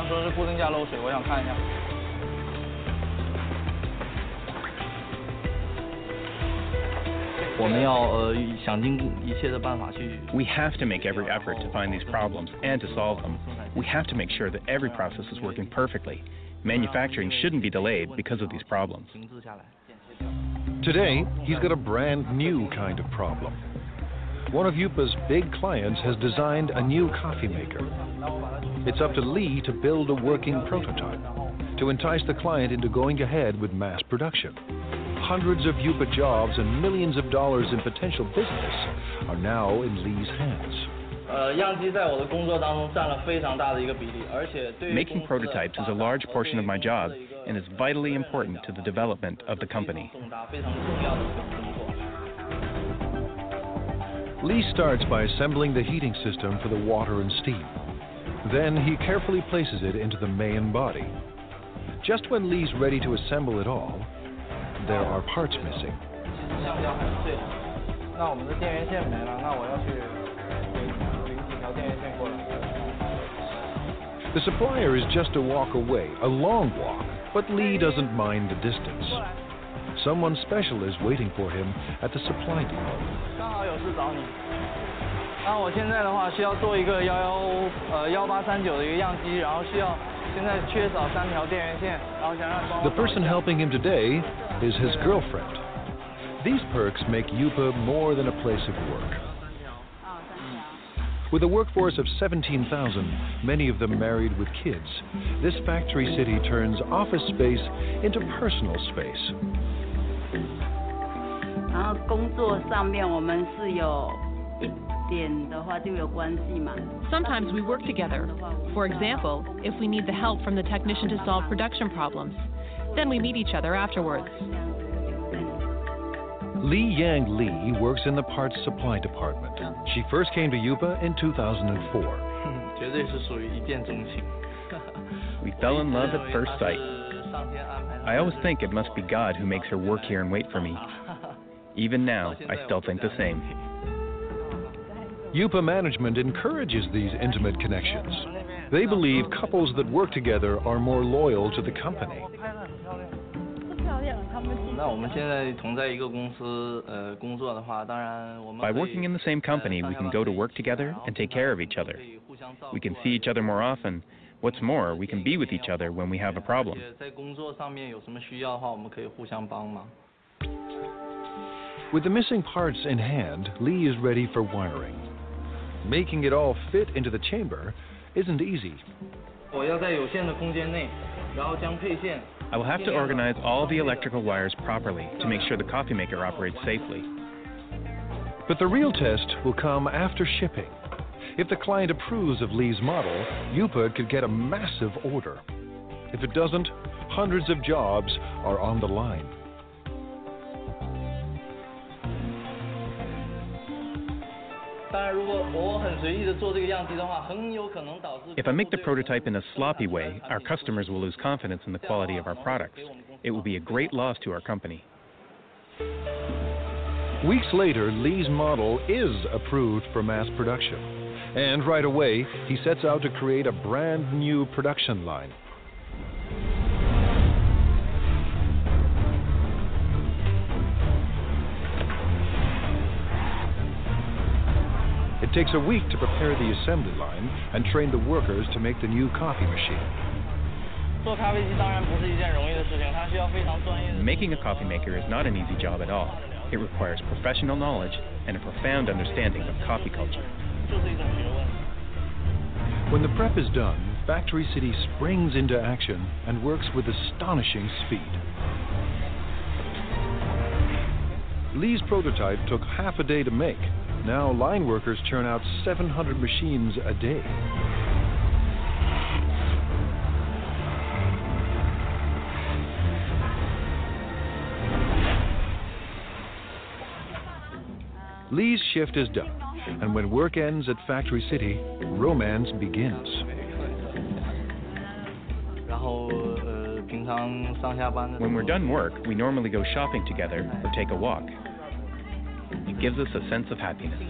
We have to make every effort to find these problems and to solve them. We have to make sure that every process is working perfectly. Manufacturing shouldn't be delayed because of these problems. Today, he's got a brand new kind of problem. One of Yupa's big clients has designed a new coffee maker. It's up to Li to build a working prototype to entice the client into going ahead with mass production. Hundreds of Yupa jobs and millions of dollars in potential business are now in Li's hands. Making prototypes is a large portion of my job and is vitally important to the development of the company. Li starts by assembling the heating system for the water and steam. Then he carefully places it into the main body. Just when Li's ready to assemble it all, there are parts missing. The supplier is just a walk away, a long walk, but Li doesn't mind the distance. Someone special is waiting for him at the supply depot. The person helping him today is his girlfriend. These perks make Yupa more than a place of work. With a workforce of 17,000, many of them married with kids, this factory city turns office space into personal space. 然后工作上面我们是有一点的话就有关系嘛。 Sometimes we work together. For example, if we need the help from the technician to solve production problems, then we meet each other afterwards. Li Yang Li works in the parts supply department. She first came to Yupa in 2004. 绝对是属于一见钟情。 We fell in love at first sight. I always think it must be God who makes her work here and wait for me. Even now, I still think the same. Yupa management encourages these intimate connections. They believe couples that work together are more loyal to the company. 那我们现在同在一个公司工作的话，当然我们 By working in the same company, we can go to work together and take care of each other. We can see each other more often. What's more, we can be with each other when we have a problem. 在工作上面有什么需要的话，我们可以互相帮忙。 With the missing parts in hand, Li is ready for wiring. Making it all fit into the chamber isn't easy. 我要在有限的空间内，然后将配线。 I will have to organize all the electrical wires properly to make sure the coffee maker operates safely. But the real test will come after shipping. If the client approves of Li's model, Yupa could get a massive order. If it doesn't, hundreds of jobs are on the line. If I make the prototype in a sloppy way, our customers will lose confidence in the quality of our products. It will be a great loss to our company. Weeks later, Li's model is approved for mass production. And right away, he sets out to create a brand new production line. It takes a week to prepare the assembly line and train the workers to make the new coffee machine. Making a coffee maker is not an easy job at all. It requires professional knowledge and a profound understanding of coffee culture. When the prep is done, Factory City springs into action and works with astonishing speed. Li's prototype took half a day to make. Now line workers churn out 700 machines a day. Li's shift is done, and when work ends at Factory City, romance begins. When we're done work, we normally go shopping together or take a walk. It gives us a sense of happiness.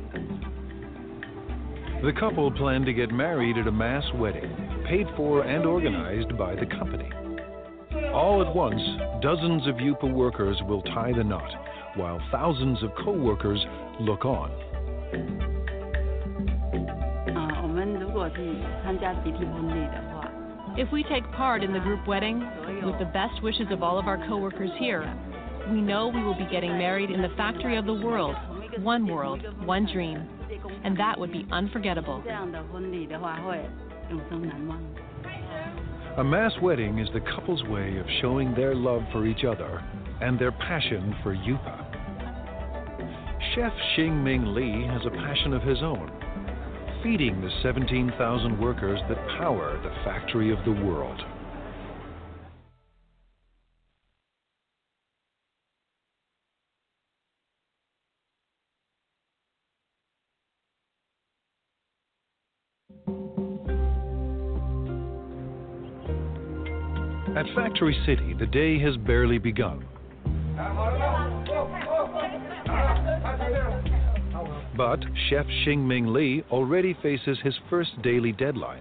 The couple plan to get married at a mass wedding, paid for and organized by the company. All at once, dozens of Yupa workers will tie the knot, while thousands of co-workers look on. If we take part in the group wedding, with the best wishes of all of our co-workers here, we know we will be getting married in the factory of the world, one dream, and that would be unforgettable. A mass wedding is the couple's way of showing their love for each other and their passion for Yupa. Chef Xingming Li has a passion of his own, feeding the 17,000 workers that power the factory of the world. At Factory City, the day has barely begun. But Chef Xingming Li already faces his first daily deadline.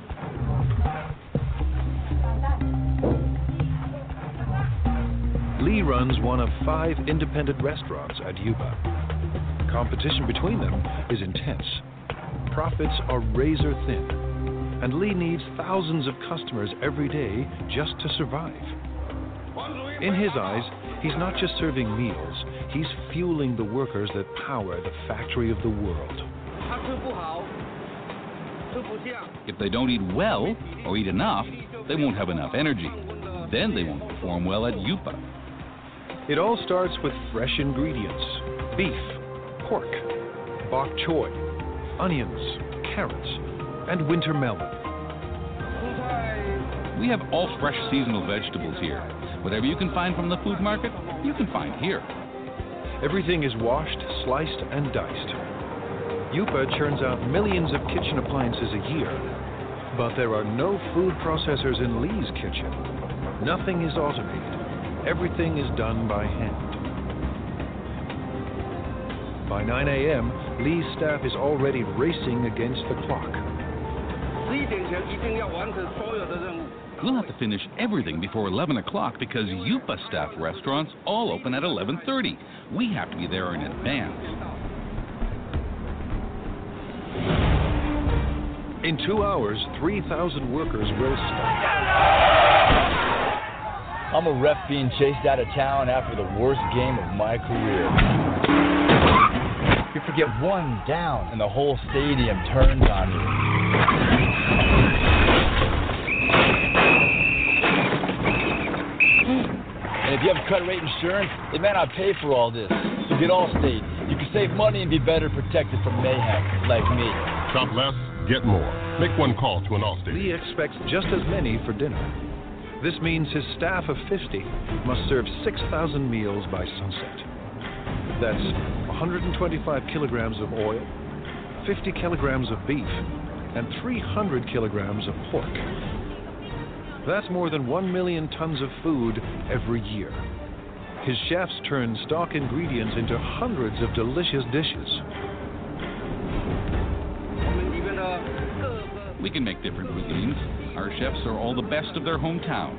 Li runs one of 5 independent restaurants at Yupa. Competition between them is intense. Profits are razor thin, and Li needs thousands of customers every day just to survive. In his eyes, he's not just serving meals, he's fueling the workers that power the factory of the world. If they don't eat well or eat enough, they won't have enough energy. Then they won't perform well at Yupa. It all starts with fresh ingredients: beef, pork, bok choy, onions, carrots, and winter melon. We have all fresh seasonal vegetables here. Whatever you can find from the food market, you can find here. Everything is washed, sliced, and diced. Yupa churns out millions of kitchen appliances a year, but there are no food processors in Lee's kitchen. Nothing is automated. Everything is done by hand. By 9 a.m., Lee's staff is already racing against the clock. We'll have to finish everything before 11 o'clock because Yupa staff restaurants all open at 11:30. We have to be there in advance. In 2 hours, 3,000 workers will stop. I'm a ref being chased out of town after the worst game of my career. You forget one down, and the whole stadium turns on you. And if you have cut rate insurance, they may not pay for all this. So get Allstate. You can save money and be better protected from mayhem, like me. Shop less, get more. Make one call to an Allstate. Lee expects just as many for dinner. This means his staff of 50 must serve 6,000 meals by sunset. That's 125 kilograms of oil, 50 kilograms of beef, and 300 kilograms of pork. That's more than 1 million tons of food every year. His chefs turn stock ingredients into hundreds of delicious dishes. We can make different cuisines. Our chefs are all the best of their hometown.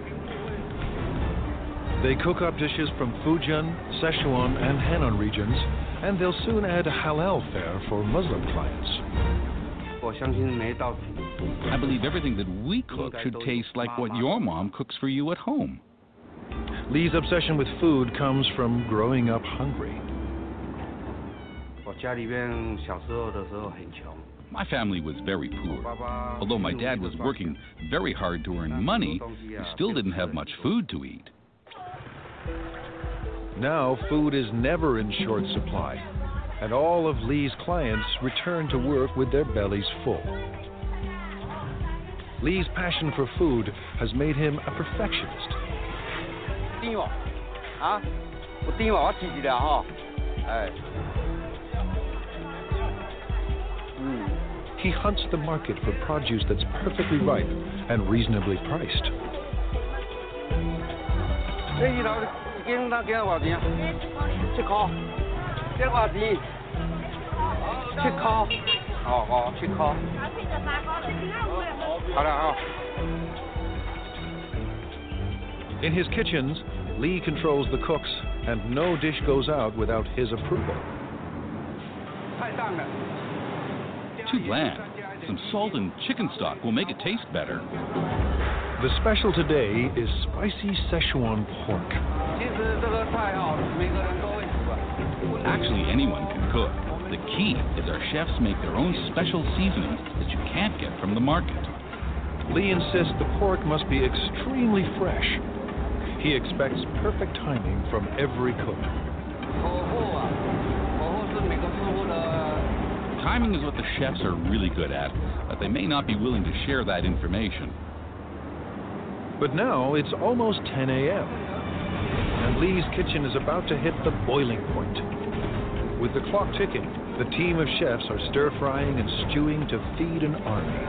They cook up dishes from Fujian, Sichuan, and Henan regions, and they'll soon add halal fare for Muslim clients. I believe everything that we cook should taste like what your mom cooks for you at home. Lee's obsession with food comes from growing up hungry. My family was very poor. Although my dad was working very hard to earn money, we still didn't have much food to eat. Now food is never in short supply, and all of Lee's clients return to work with their bellies full. Lee's passion for food has made him a perfectionist. He hunts the market for produce that's perfectly ripe and reasonably priced. In his kitchens, Lee controls the cooks, and no dish goes out without his approval. Too bland. Some salt and chicken stock will make it taste better. The special today is spicy Sichuan pork. Actually, anyone can cook. The key is our chefs make their own special seasonings that you can't get from the market. Lee insists the pork must be extremely fresh. He expects perfect timing from every cook. Timing is what the chefs are really good at, but they may not be willing to share that information. But now it's almost 10 a.m., and Lee's kitchen is about to hit the boiling point. With the clock ticking, the team of chefs are stir-frying and stewing to feed an army.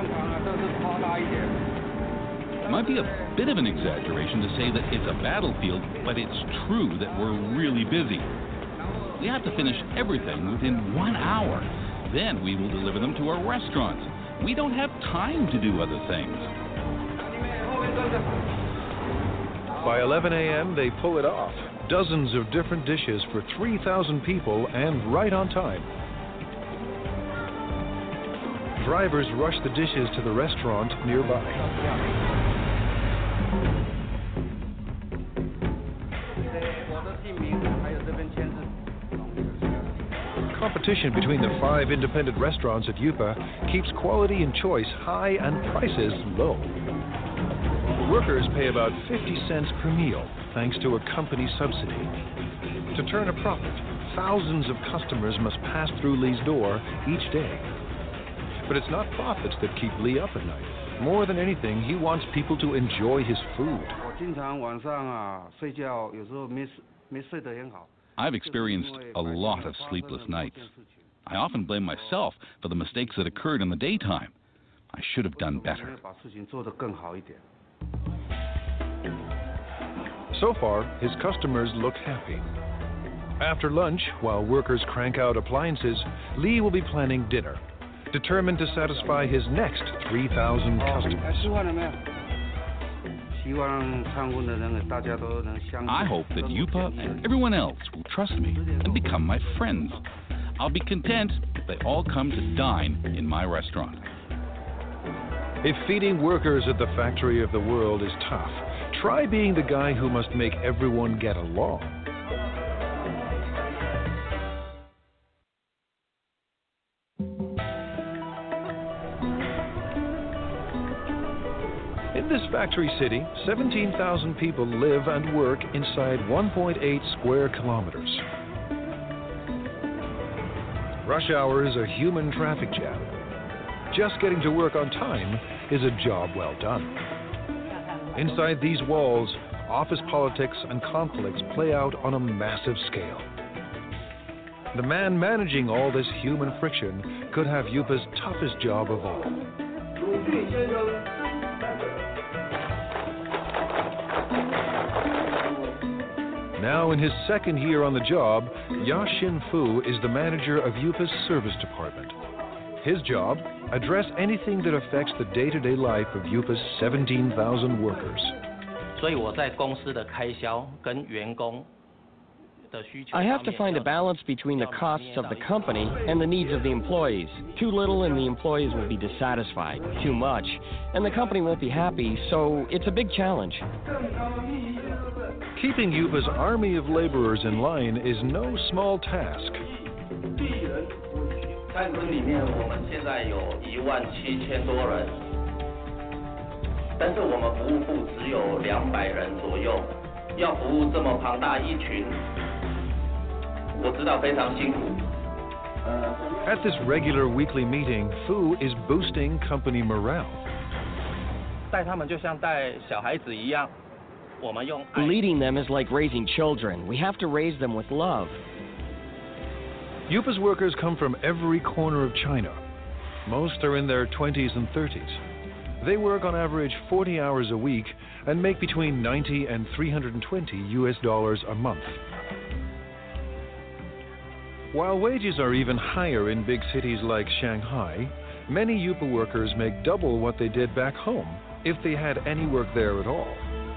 It might be a bit of an exaggeration to say that it's a battlefield, but it's true that we're really busy. We have to finish everything within 1 hour. Then we will deliver them to our restaurants. We don't have time to do other things. By 11 a.m., they pull it off. Dozens of different dishes for 3,000 people and right on time. Drivers rush the dishes to the restaurant nearby. competition between the 5 independent restaurants at Yupa keeps quality and choice high and prices low. Workers pay about 50 cents per meal thanks to a company subsidy. To turn a profit, thousands of customers must pass through Lee's door each day. But it's not profits that keep Lee up at night. More than anything, he wants people to enjoy his food. I've experienced a lot of sleepless nights. I often blame myself for the mistakes that occurred in the daytime. I should have done better. So far, his customers look happy. After lunch, while workers crank out appliances, Lee will be planning dinner, determined to satisfy his next 3,000 customers. I hope that Yupa and everyone else will trust me and become my friends. I'll be content if they all come to dine in my restaurant. If feeding workers at the factory of the world is tough, try being the guy who must make everyone get along. In this factory city, 17,000 people live and work inside 1.8 square kilometers. Rush hour is a human traffic jam. Just getting to work on time is a job well done. Inside these walls, office politics and conflicts play out on a massive scale. The man managing all this human friction could have Yupa's toughest job of all. Now in his second year on the job, Ya-Shin Fu is the manager of Yupa's service department. His job, address anything that affects the day-to-day life of Yupa's 17,000 workers. I have to find a balance between the costs of the company and the needs of the employees. Too little and the employees will be dissatisfied. Too much and the company won't be happy, so it's a big challenge. Keeping Yupa's army of laborers in line is no small task. At this regular weekly meeting, Fu is boosting company morale. Leading them is like raising children. We have to raise them with love. Yupa's workers come from every corner of China. Most are in their 20s and 30s. They work on average 40 hours a week and make between $90 and $320 a month. While wages are even higher in big cities like Shanghai, many Yupa workers make double what they did back home if they had any work there at all.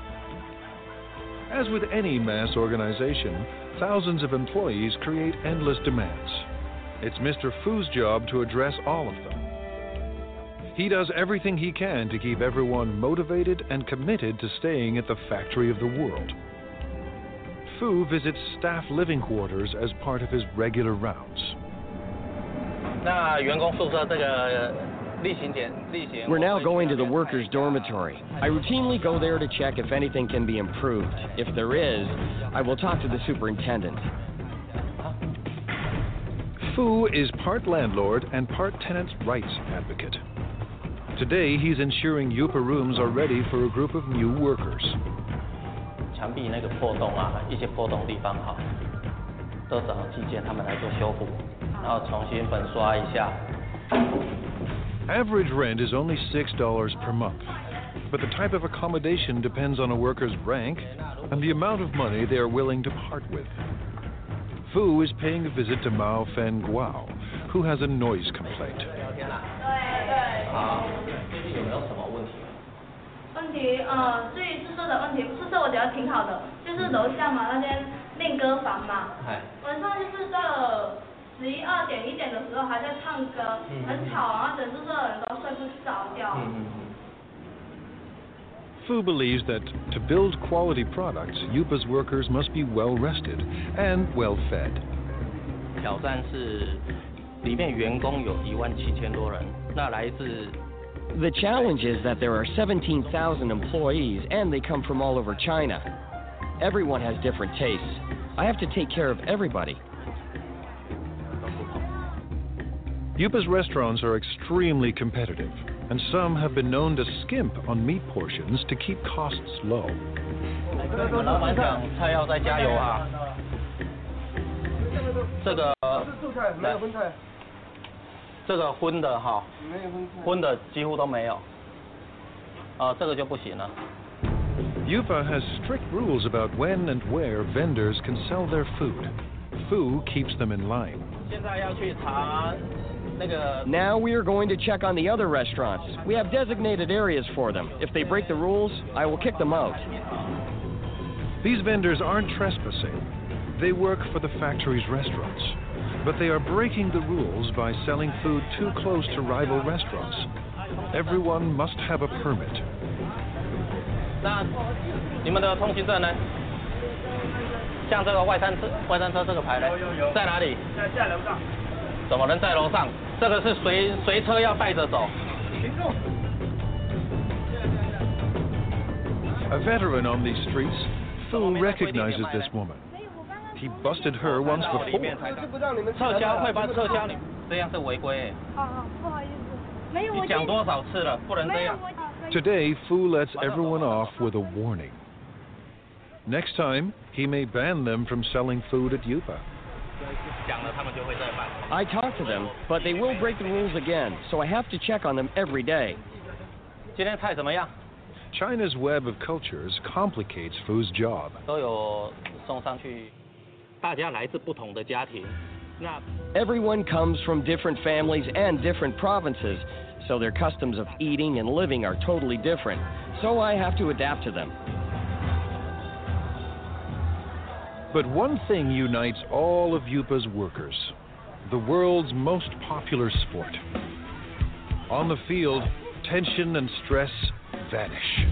As with any mass organization, thousands of employees create endless demands. It's Mr. Fu's job to address all of them. He does everything he can to keep everyone motivated and committed to staying at the factory of the world. Fu visits staff living quarters as part of his regular rounds. We're now going to the workers' dormitory. I routinely go there to check if anything can be improved. If there is, I will talk to the superintendent. Fu is part landlord and part tenants' rights advocate. Today, he's ensuring Yupa rooms are ready for a group of new workers. Average rent is only $6 per month, but the type of accommodation depends on a worker's rank and the amount of money they are willing to part with. Fu is paying a visit to Mao Fen Guao, who has a noise complaint. Fu believes that to build quality products, Yupa's workers must be well rested and well fed. 挑战是，里面员工有17000多人，那来自。 The challenge is that there are 17,000 employees and they come from all over China. Everyone has different tastes. I have to take care of everybody. Yupa's restaurants are extremely competitive, and some have been known to skimp on meat portions to keep costs low. 老板讲菜要再加油啊！这个荤的哈，荤的几乎都没有。这个就不行了。 Yupa has strict rules about when and where vendors can sell their food. Fu keeps them in line. 现在要去查那个。 Now we are going to check on the other restaurants. We have designated areas for them. If they break the rules, I will kick them out. These vendors aren't trespassing. They work for the factory's restaurants. But they are breaking the rules by selling food too close to rival restaurants. Everyone must have a permit. 那你们的通行证呢？像这个外餐车这个牌呢？在哪里？在楼上。怎么能在楼上？这个是随车要带着走。 A veteran on these streets, Fu recognizes this woman. He busted her once before. 撤销会把撤销你，这样是违规。 不好意思，没有。 你讲多少次了，不能这样。 Today, Fu lets everyone off with a warning. Next time, he may ban them from selling food at Yupa. I talk to them, but they will break the rules again, so I have to check on them every day. 今天菜怎么样？ China's web of cultures complicates Fu's job. 都有送上去，大家来自不同的家庭。那 Everyone comes from different families and different provinces, so their customs of eating and living are totally different. So I have to adapt to them. But one thing unites all of Yupa's workers: the world's most popular sport. On the field, tension and stress vanish.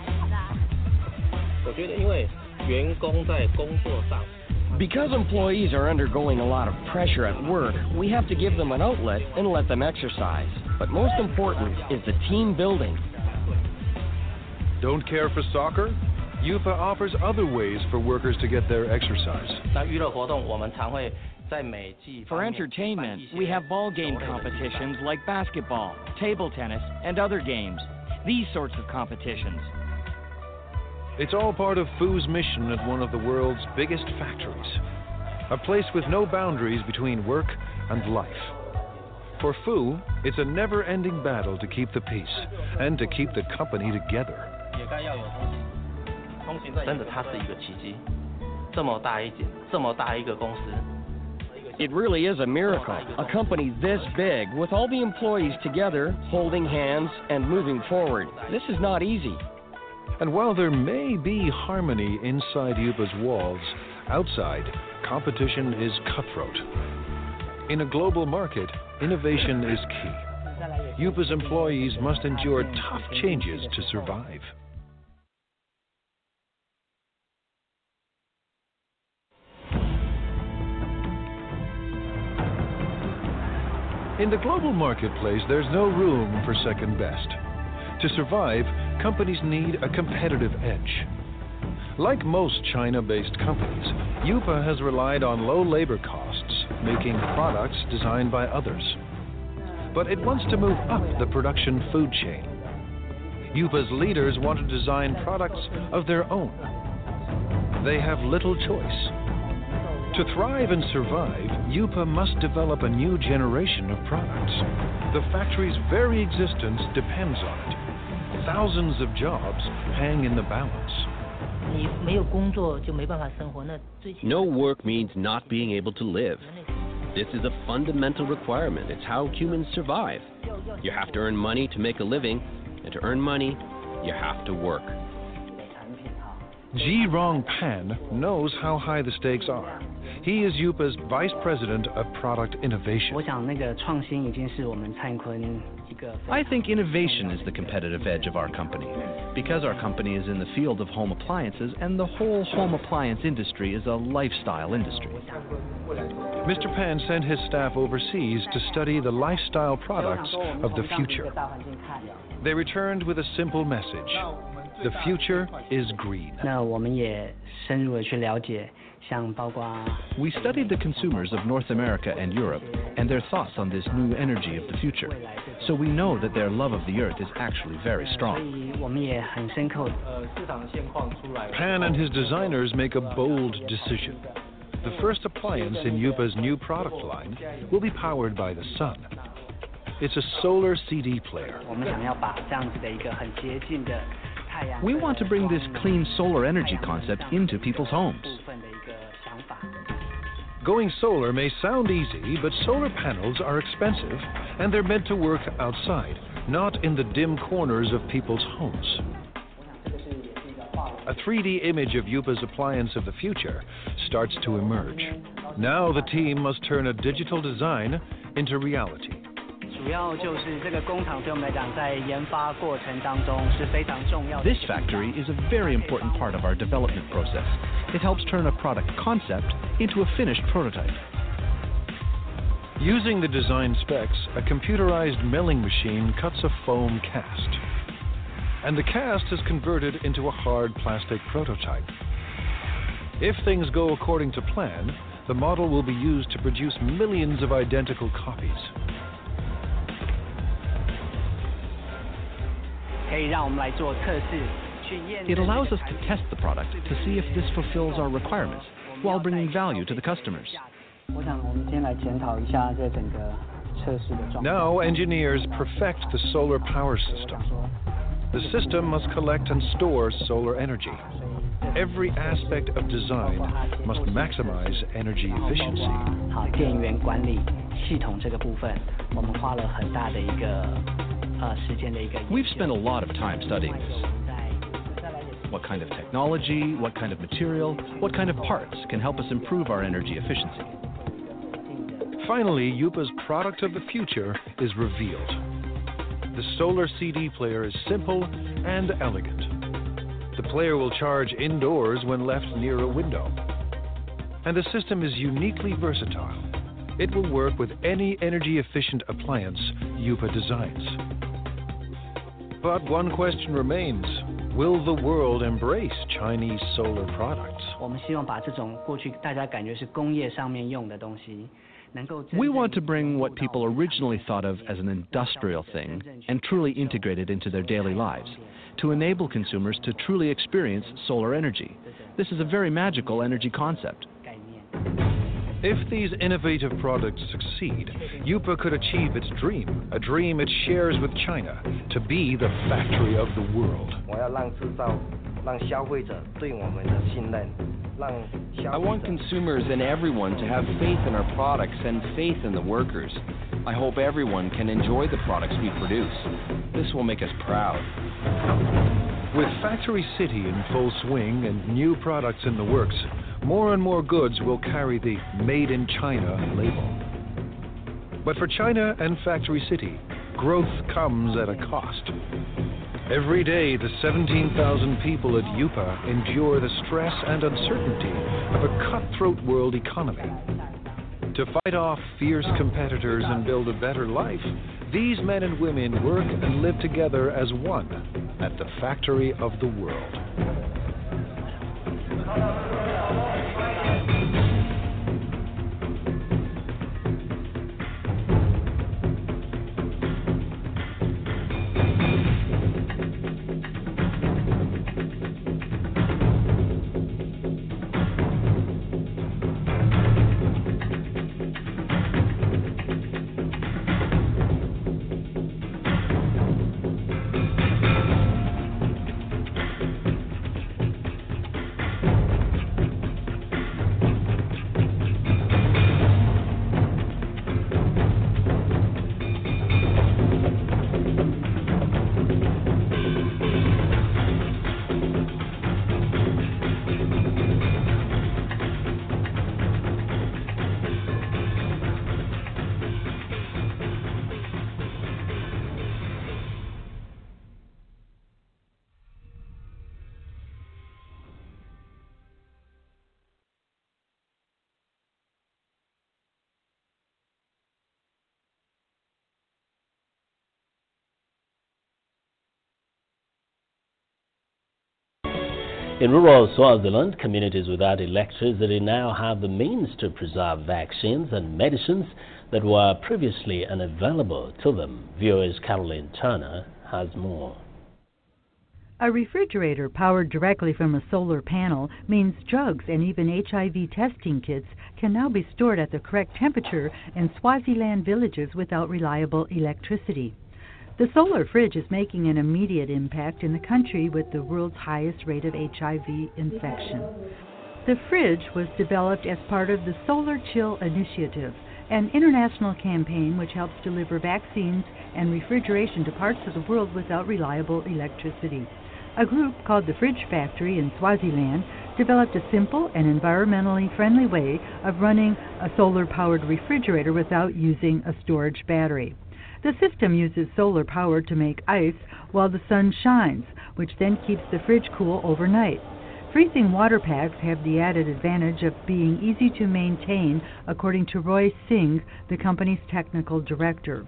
我觉得，因为员工在工作上。 Because employees are undergoing a lot of pressure at work, we have to give them an outlet and let them exercise. But most important is the team building. Don't care for soccer? Yupa offers other ways for workers to get their exercise. 那娱乐活动，我们常会在每季。 For entertainment, we have ball game competitions like basketball, table tennis, and other games. These sorts of competitions. It's all part of Fu's mission at one of the world's biggest factories, a place with no boundaries between work and life. For Fu, it's a never-ending battle to keep the peace and to keep the company together. 真的，它是一个奇迹，这么大一个公司。 It really is a miracle. A company this big, with all the employees together, holding hands and moving forward. This is not easy. And while there may be harmony inside Yupa's walls, outside, competition is cutthroat. In a global market, innovation is key. Yupa's employees must endure tough changes to survive. In the global marketplace, there's no room for second best. To survive, companies need a competitive edge. Like most China-based companies, Yupa has relied on low labor costs, making products designed by others. But it wants to move up the production food chain. Yupa's leaders want to design products of their own. They have little choice. To thrive and survive, Yupa must develop a new generation of products. The factory's very existence depends on it. Thousands of jobs hang in the balance. No work means not being able to live. This is a fundamental requirement. It's how humans survive. You have to earn money to make a living, and to earn money, you have to work. Ji Rongpan knows how high the stakes are. He is Yupa's Vice President of Product Innovation. I think innovation is the competitive edge of our company, because our company is in the field of home appliances, and the whole home appliance industry is a lifestyle industry. Mr. Pan sent his staff overseas to study the lifestyle products of the future. They returned with a simple message: the future is green. We studied the consumers of North America and Europe and their thoughts on this new energy of the future. So we know that their love of the earth is actually very strong. Pan and his designers make a bold decision. The first appliance in Yupa's new product line will be powered by the sun. It's a solar CD player. We want to bring this clean solar energy concept into people's homes. Going solar may sound easy, but solar panels are expensive, and they're meant to work outside, not in the dim corners of people's homes. A 3D image of Yupa's appliance of the future starts to emerge. Now the team must turn a digital design into reality. This factory is a very important part of our development process. It helps turn a product concept into a finished prototype. Using the design specs, a computerized milling machine cuts a foam cast. And the cast is converted into a hard plastic prototype. If things go according to plan, the model will be used to produce millions of identical copies. It allows us to test the product to see if this fulfills our requirements while bringing value to the customers. Now engineers perfect the solar power system. The system must collect and store solar energy. Every aspect of design must maximize energy efficiency. We've spent a lot of time studying this. What kind of technology, what kind of material, what kind of parts can help us improve our energy efficiency? Finally, Yupa's product of the future is revealed. The solar CD player is simple and elegant. The player will charge indoors when left near a window. And the system is uniquely versatile. It will work with any energy-efficient appliance Yupa designs. But one question remains: will the world embrace Chinese solar products? We want to bring what people originally thought of as an industrial thing and truly integrate it into their daily lives, to enable consumers to truly experience solar energy. This is a very magical energy concept. If these innovative products succeed, Yupa could achieve its dream, a dream it shares with China, to be the factory of the world. I want consumers and everyone to have faith in our products and faith in the workers. I hope everyone can enjoy the products we produce. This will make us proud. With Factory City in full swing and new products in the works, more and more goods will carry the Made in China label. But for China and Factory City, growth comes at a cost. Every day, the 17,000 people at Yupa endure the stress and uncertainty of a cutthroat world economy. To fight off fierce competitors and build a better life, these men and women work and live together as one at the factory of the world. In rural Swaziland, communities without electricity now have the means to preserve vaccines and medicines that were previously unavailable to them. VOA's Caroline Turner has more. A refrigerator powered directly from a solar panel means drugs and even HIV testing kits can now be stored at the correct temperature in Swaziland villages without reliable electricity. The solar fridge is making an immediate impact in the country with the world's highest rate of HIV infection. The fridge was developed as part of the Solar Chill Initiative, an international campaign which helps deliver vaccines and refrigeration to parts of the world without reliable electricity. A group called the Fridge Factory in Swaziland developed a simple and environmentally friendly way of running a solar-powered refrigerator without using a storage battery. The system uses solar power to make ice while the sun shines, which then keeps the fridge cool overnight. Freezing water packs have the added advantage of being easy to maintain, according to Roy Singh, the company's technical director.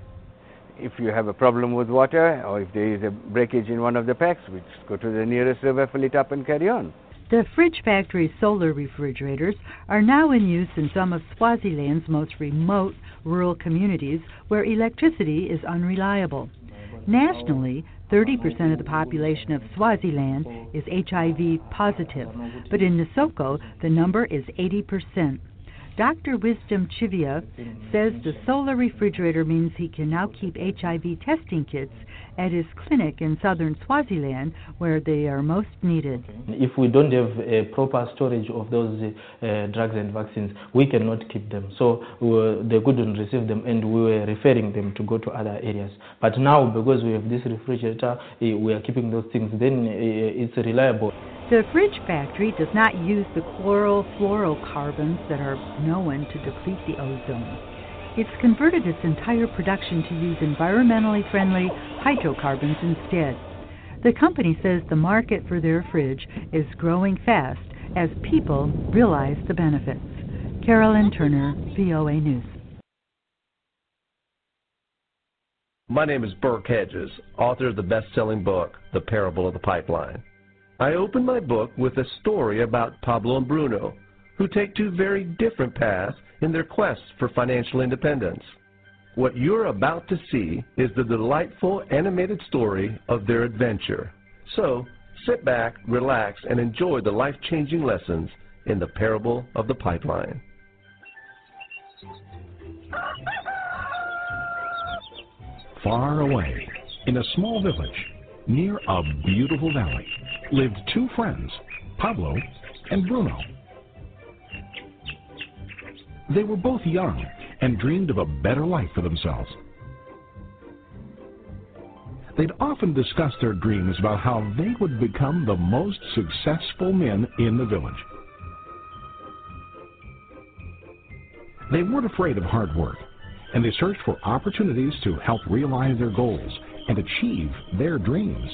If you have a problem with water, or if there is a breakage in one of the packs, we just go to the nearest river, fill it up and carry on. The Fridge Factory's solar refrigerators are now in use in some of Swaziland's most remote rural communities where electricity is unreliable. Nationally, 30% of the population of Swaziland is HIV positive, but in Nisoko, the number is 80%. Dr. Wisdom Chivia says the solar refrigerator means he can now keep HIV testing kits at his clinic in southern Swaziland, where they are most needed. If we don't have a proper storage of those drugs and vaccines, we cannot keep them. So they couldn't receive them, and we were referring them to go to other areas. But now, because we have this refrigerator, we are keeping those things. Then it's reliable. The Fridge Factory does not use the chlorofluorocarbons that are known to deplete the ozone. It's converted its entire production to use environmentally friendly hydrocarbons instead. The company says the market for their fridge is growing fast as people realize the benefits. Carolyn Turner, VOA News. My name is Burke Hedges, author of the best-selling book, The Parable of the Pipeline. I open my book with a story about Pablo and Bruno, who take two very different paths in their quest for financial independence. What you're about to see is the delightful animated story of their adventure. So, sit back, relax, and enjoy the life-changing lessons in The Parable of the Pipeline. Far away, in a small village, near a beautiful valley, lived two friends, Pablo and Bruno. They were both young and dreamed of a better life for themselves. They'd often discussed their dreams about how they would become the most successful men in the village. They weren't afraid of hard work, and they searched for opportunities to help realize their goals and achieve their dreams.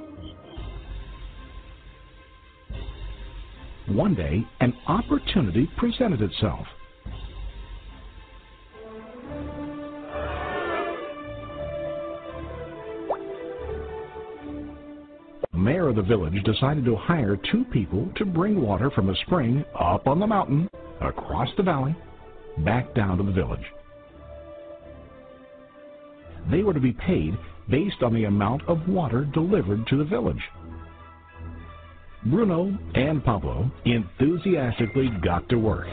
One day, an opportunity presented itself. The mayor of the village decided to hire two people to bring water from a spring up on the mountain, across the valley, back down to the village. They were to be paid based on the amount of water delivered to the village. Bruno and Pablo enthusiastically got to work.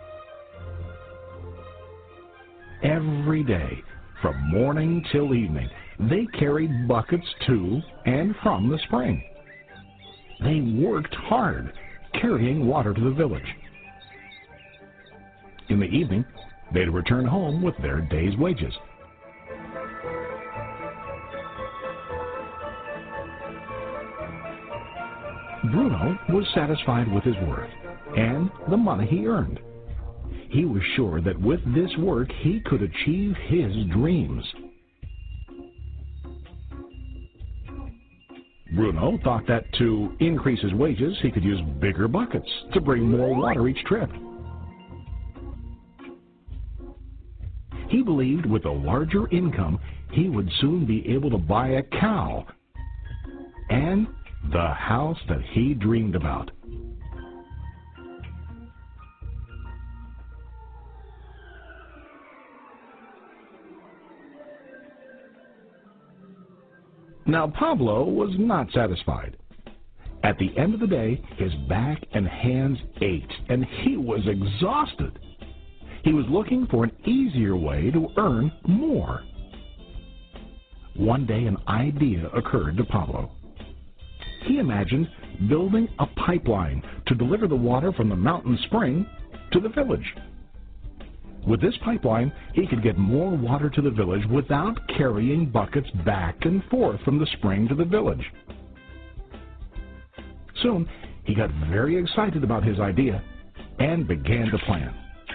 Every day, from morning till evening, they carried buckets to and from the spring. They worked hard, carrying water to the village. In the evening, they'd return home with their day's wages. Bruno was satisfied with his work and the money he earned. He was sure that with this work he could achieve his dreams. Bruno thought that to increase his wages he could use bigger buckets to bring more water each trip. He believed with a larger income he would soon be able to buy a cow and the house that he dreamed about. Now, Pablo was not satisfied. At the end of the day, his back and hands ached, and he was exhausted. He was looking for an easier way to earn more. One day, an idea occurred to Pablo. He imagined building a pipeline to deliver the water from the mountain spring to the village. With this pipeline, he could get more water to the village without carrying buckets back and forth from the spring to the village. Soon, he got very excited about his idea and began to plan.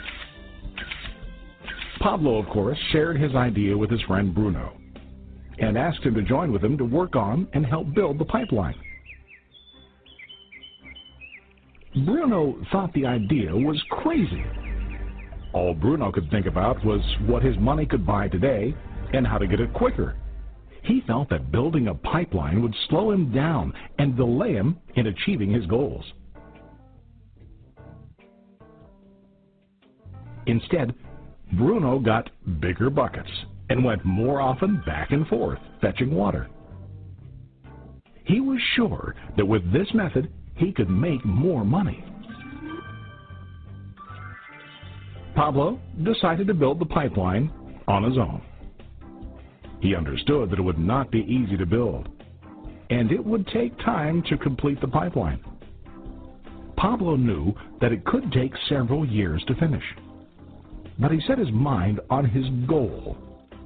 Pablo, of course, shared his idea with his friend Bruno and asked him to join with him to work on and help build the pipeline. Bruno thought the idea was crazy. All Bruno could think about was what his money could buy today and how to get it quicker. He felt that building a pipeline would slow him down and delay him in achieving his goals. Instead, Bruno got bigger buckets and went more often back and forth, fetching water. He was sure that with this method, he could make more money. Pablo decided to build the pipeline on his own. He understood that it would not be easy to build, and it would take time to complete the pipeline. Pablo knew that it could take several years to finish, but he set his mind on his goal.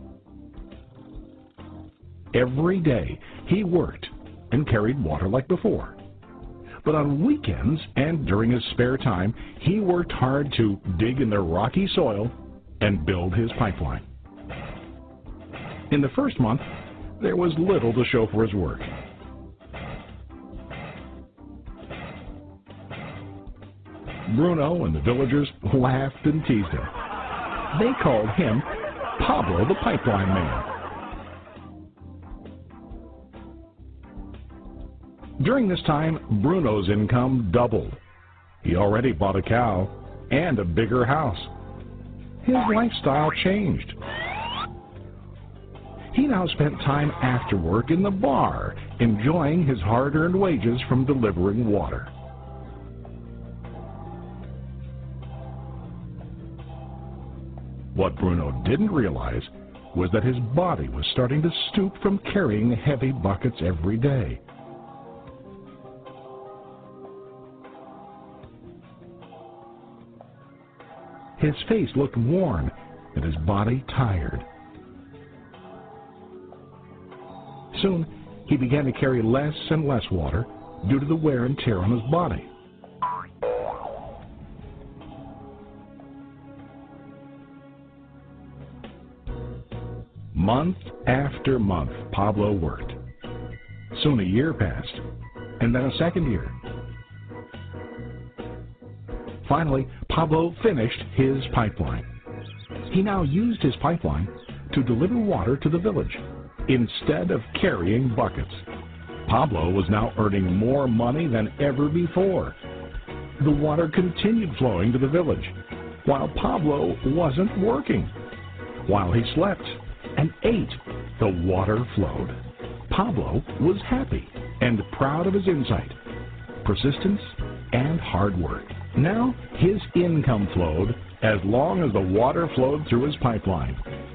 Every day he worked and carried water like before. But on weekends and during his spare time, he worked hard to dig in the rocky soil and build his pipeline. In the first month, there was little to show for his work. Bruno and the villagers laughed and teased him. They called him Pablo the Pipeline Man. During this time, Bruno's income doubled. He already bought a cow and a bigger house. His lifestyle changed. He now spent time after work in the bar, enjoying his hard-earned wages from delivering water. What Bruno didn't realize was that his body was starting to stoop from carrying heavy buckets every day. His face looked worn and his body tired. Soon, he began to carry less and less water due to the wear and tear on his body. Month after month, Pablo worked. Soon a year passed, and then a second year. Finally, Pablo finished his pipeline. He now used his pipeline to deliver water to the village instead of carrying buckets. Pablo was now earning more money than ever before. The water continued flowing to the village, while Pablo wasn't working. While he slept and ate, the water flowed. Pablo was happy and proud of his insight, persistence, and hard work. Now his income flowed as long as the water flowed through his pipeline.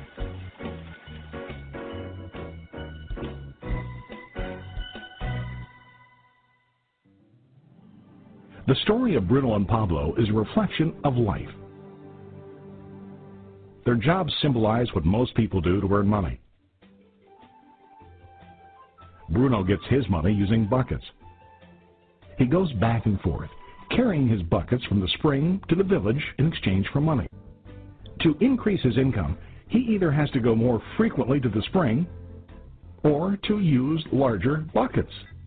The story of Bruno and Pablo is a reflection of life. Their jobs symbolize what most people do to earn money. Bruno gets his money using buckets. He goes back and forth, carrying his buckets from the spring to the village in exchange for money. To increase his income, he either has to go more frequently to the spring or to use larger buckets.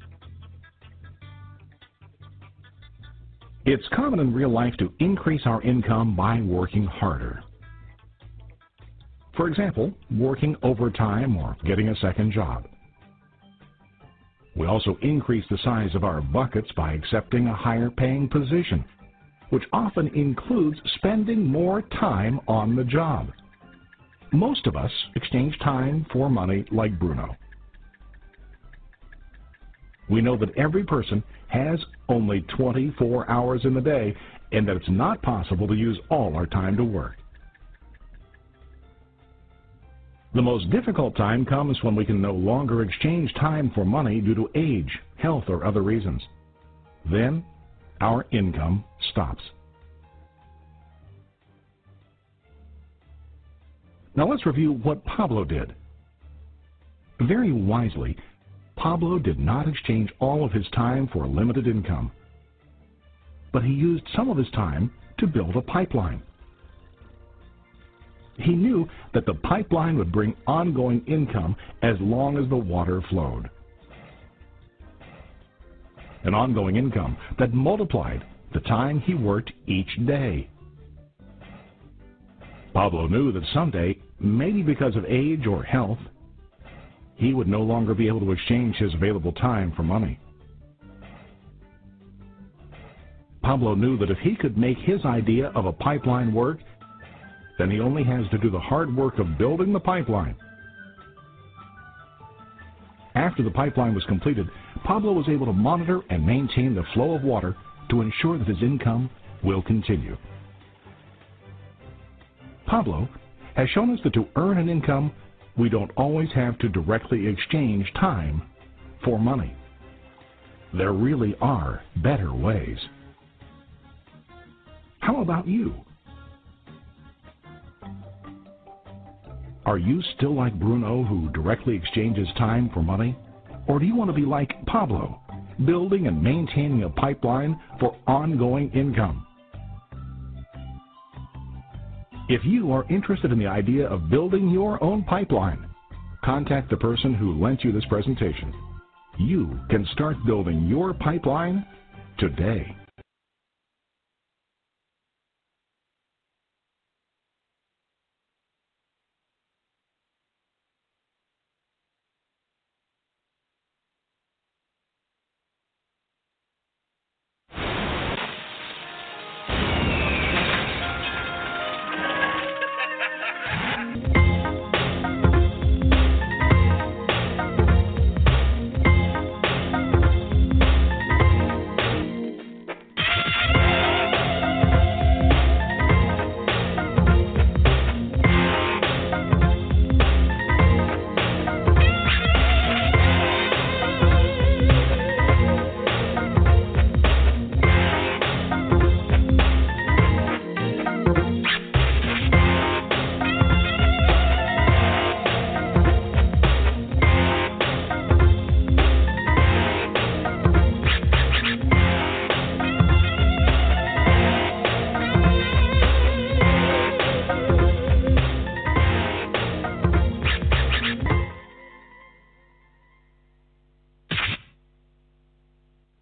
It's common in real life to increase our income by working harder. For example, working overtime or getting a second job. We also increase the size of our buckets by accepting a higher paying position, which often includes spending more time on the job. Most of us exchange time for money like Bruno. We know that every person has only 24 hours in the day and that it's not possible to use all our time to work. The most difficult time comes when we can no longer exchange time for money due to age, health, or other reasons. Then, our income stops. Now let's review what Pablo did. Very wisely, Pablo did not exchange all of his time for limited income, but he used some of his time to build a pipeline. He knew that the pipeline would bring ongoing income as long as the water flowed. An ongoing income that multiplied the time he worked each day. Pablo knew that someday, maybe because of age or health, he would no longer be able to exchange his available time for money. Pablo knew that if he could make his idea of a pipeline work, then he only has to do the hard work of building the pipeline. After the pipeline was completed, Pablo was able to monitor and maintain the flow of water to ensure that his income will continue. Pablo has shown us that to earn an income, we don't always have to directly exchange time for money. There really are better ways. How about you? Are you still like Bruno, who directly exchanges time for money? Or do you want to be like Pablo, building and maintaining a pipeline for ongoing income? If you are interested in the idea of building your own pipeline, contact the person who lent you this presentation. You can start building your pipeline today.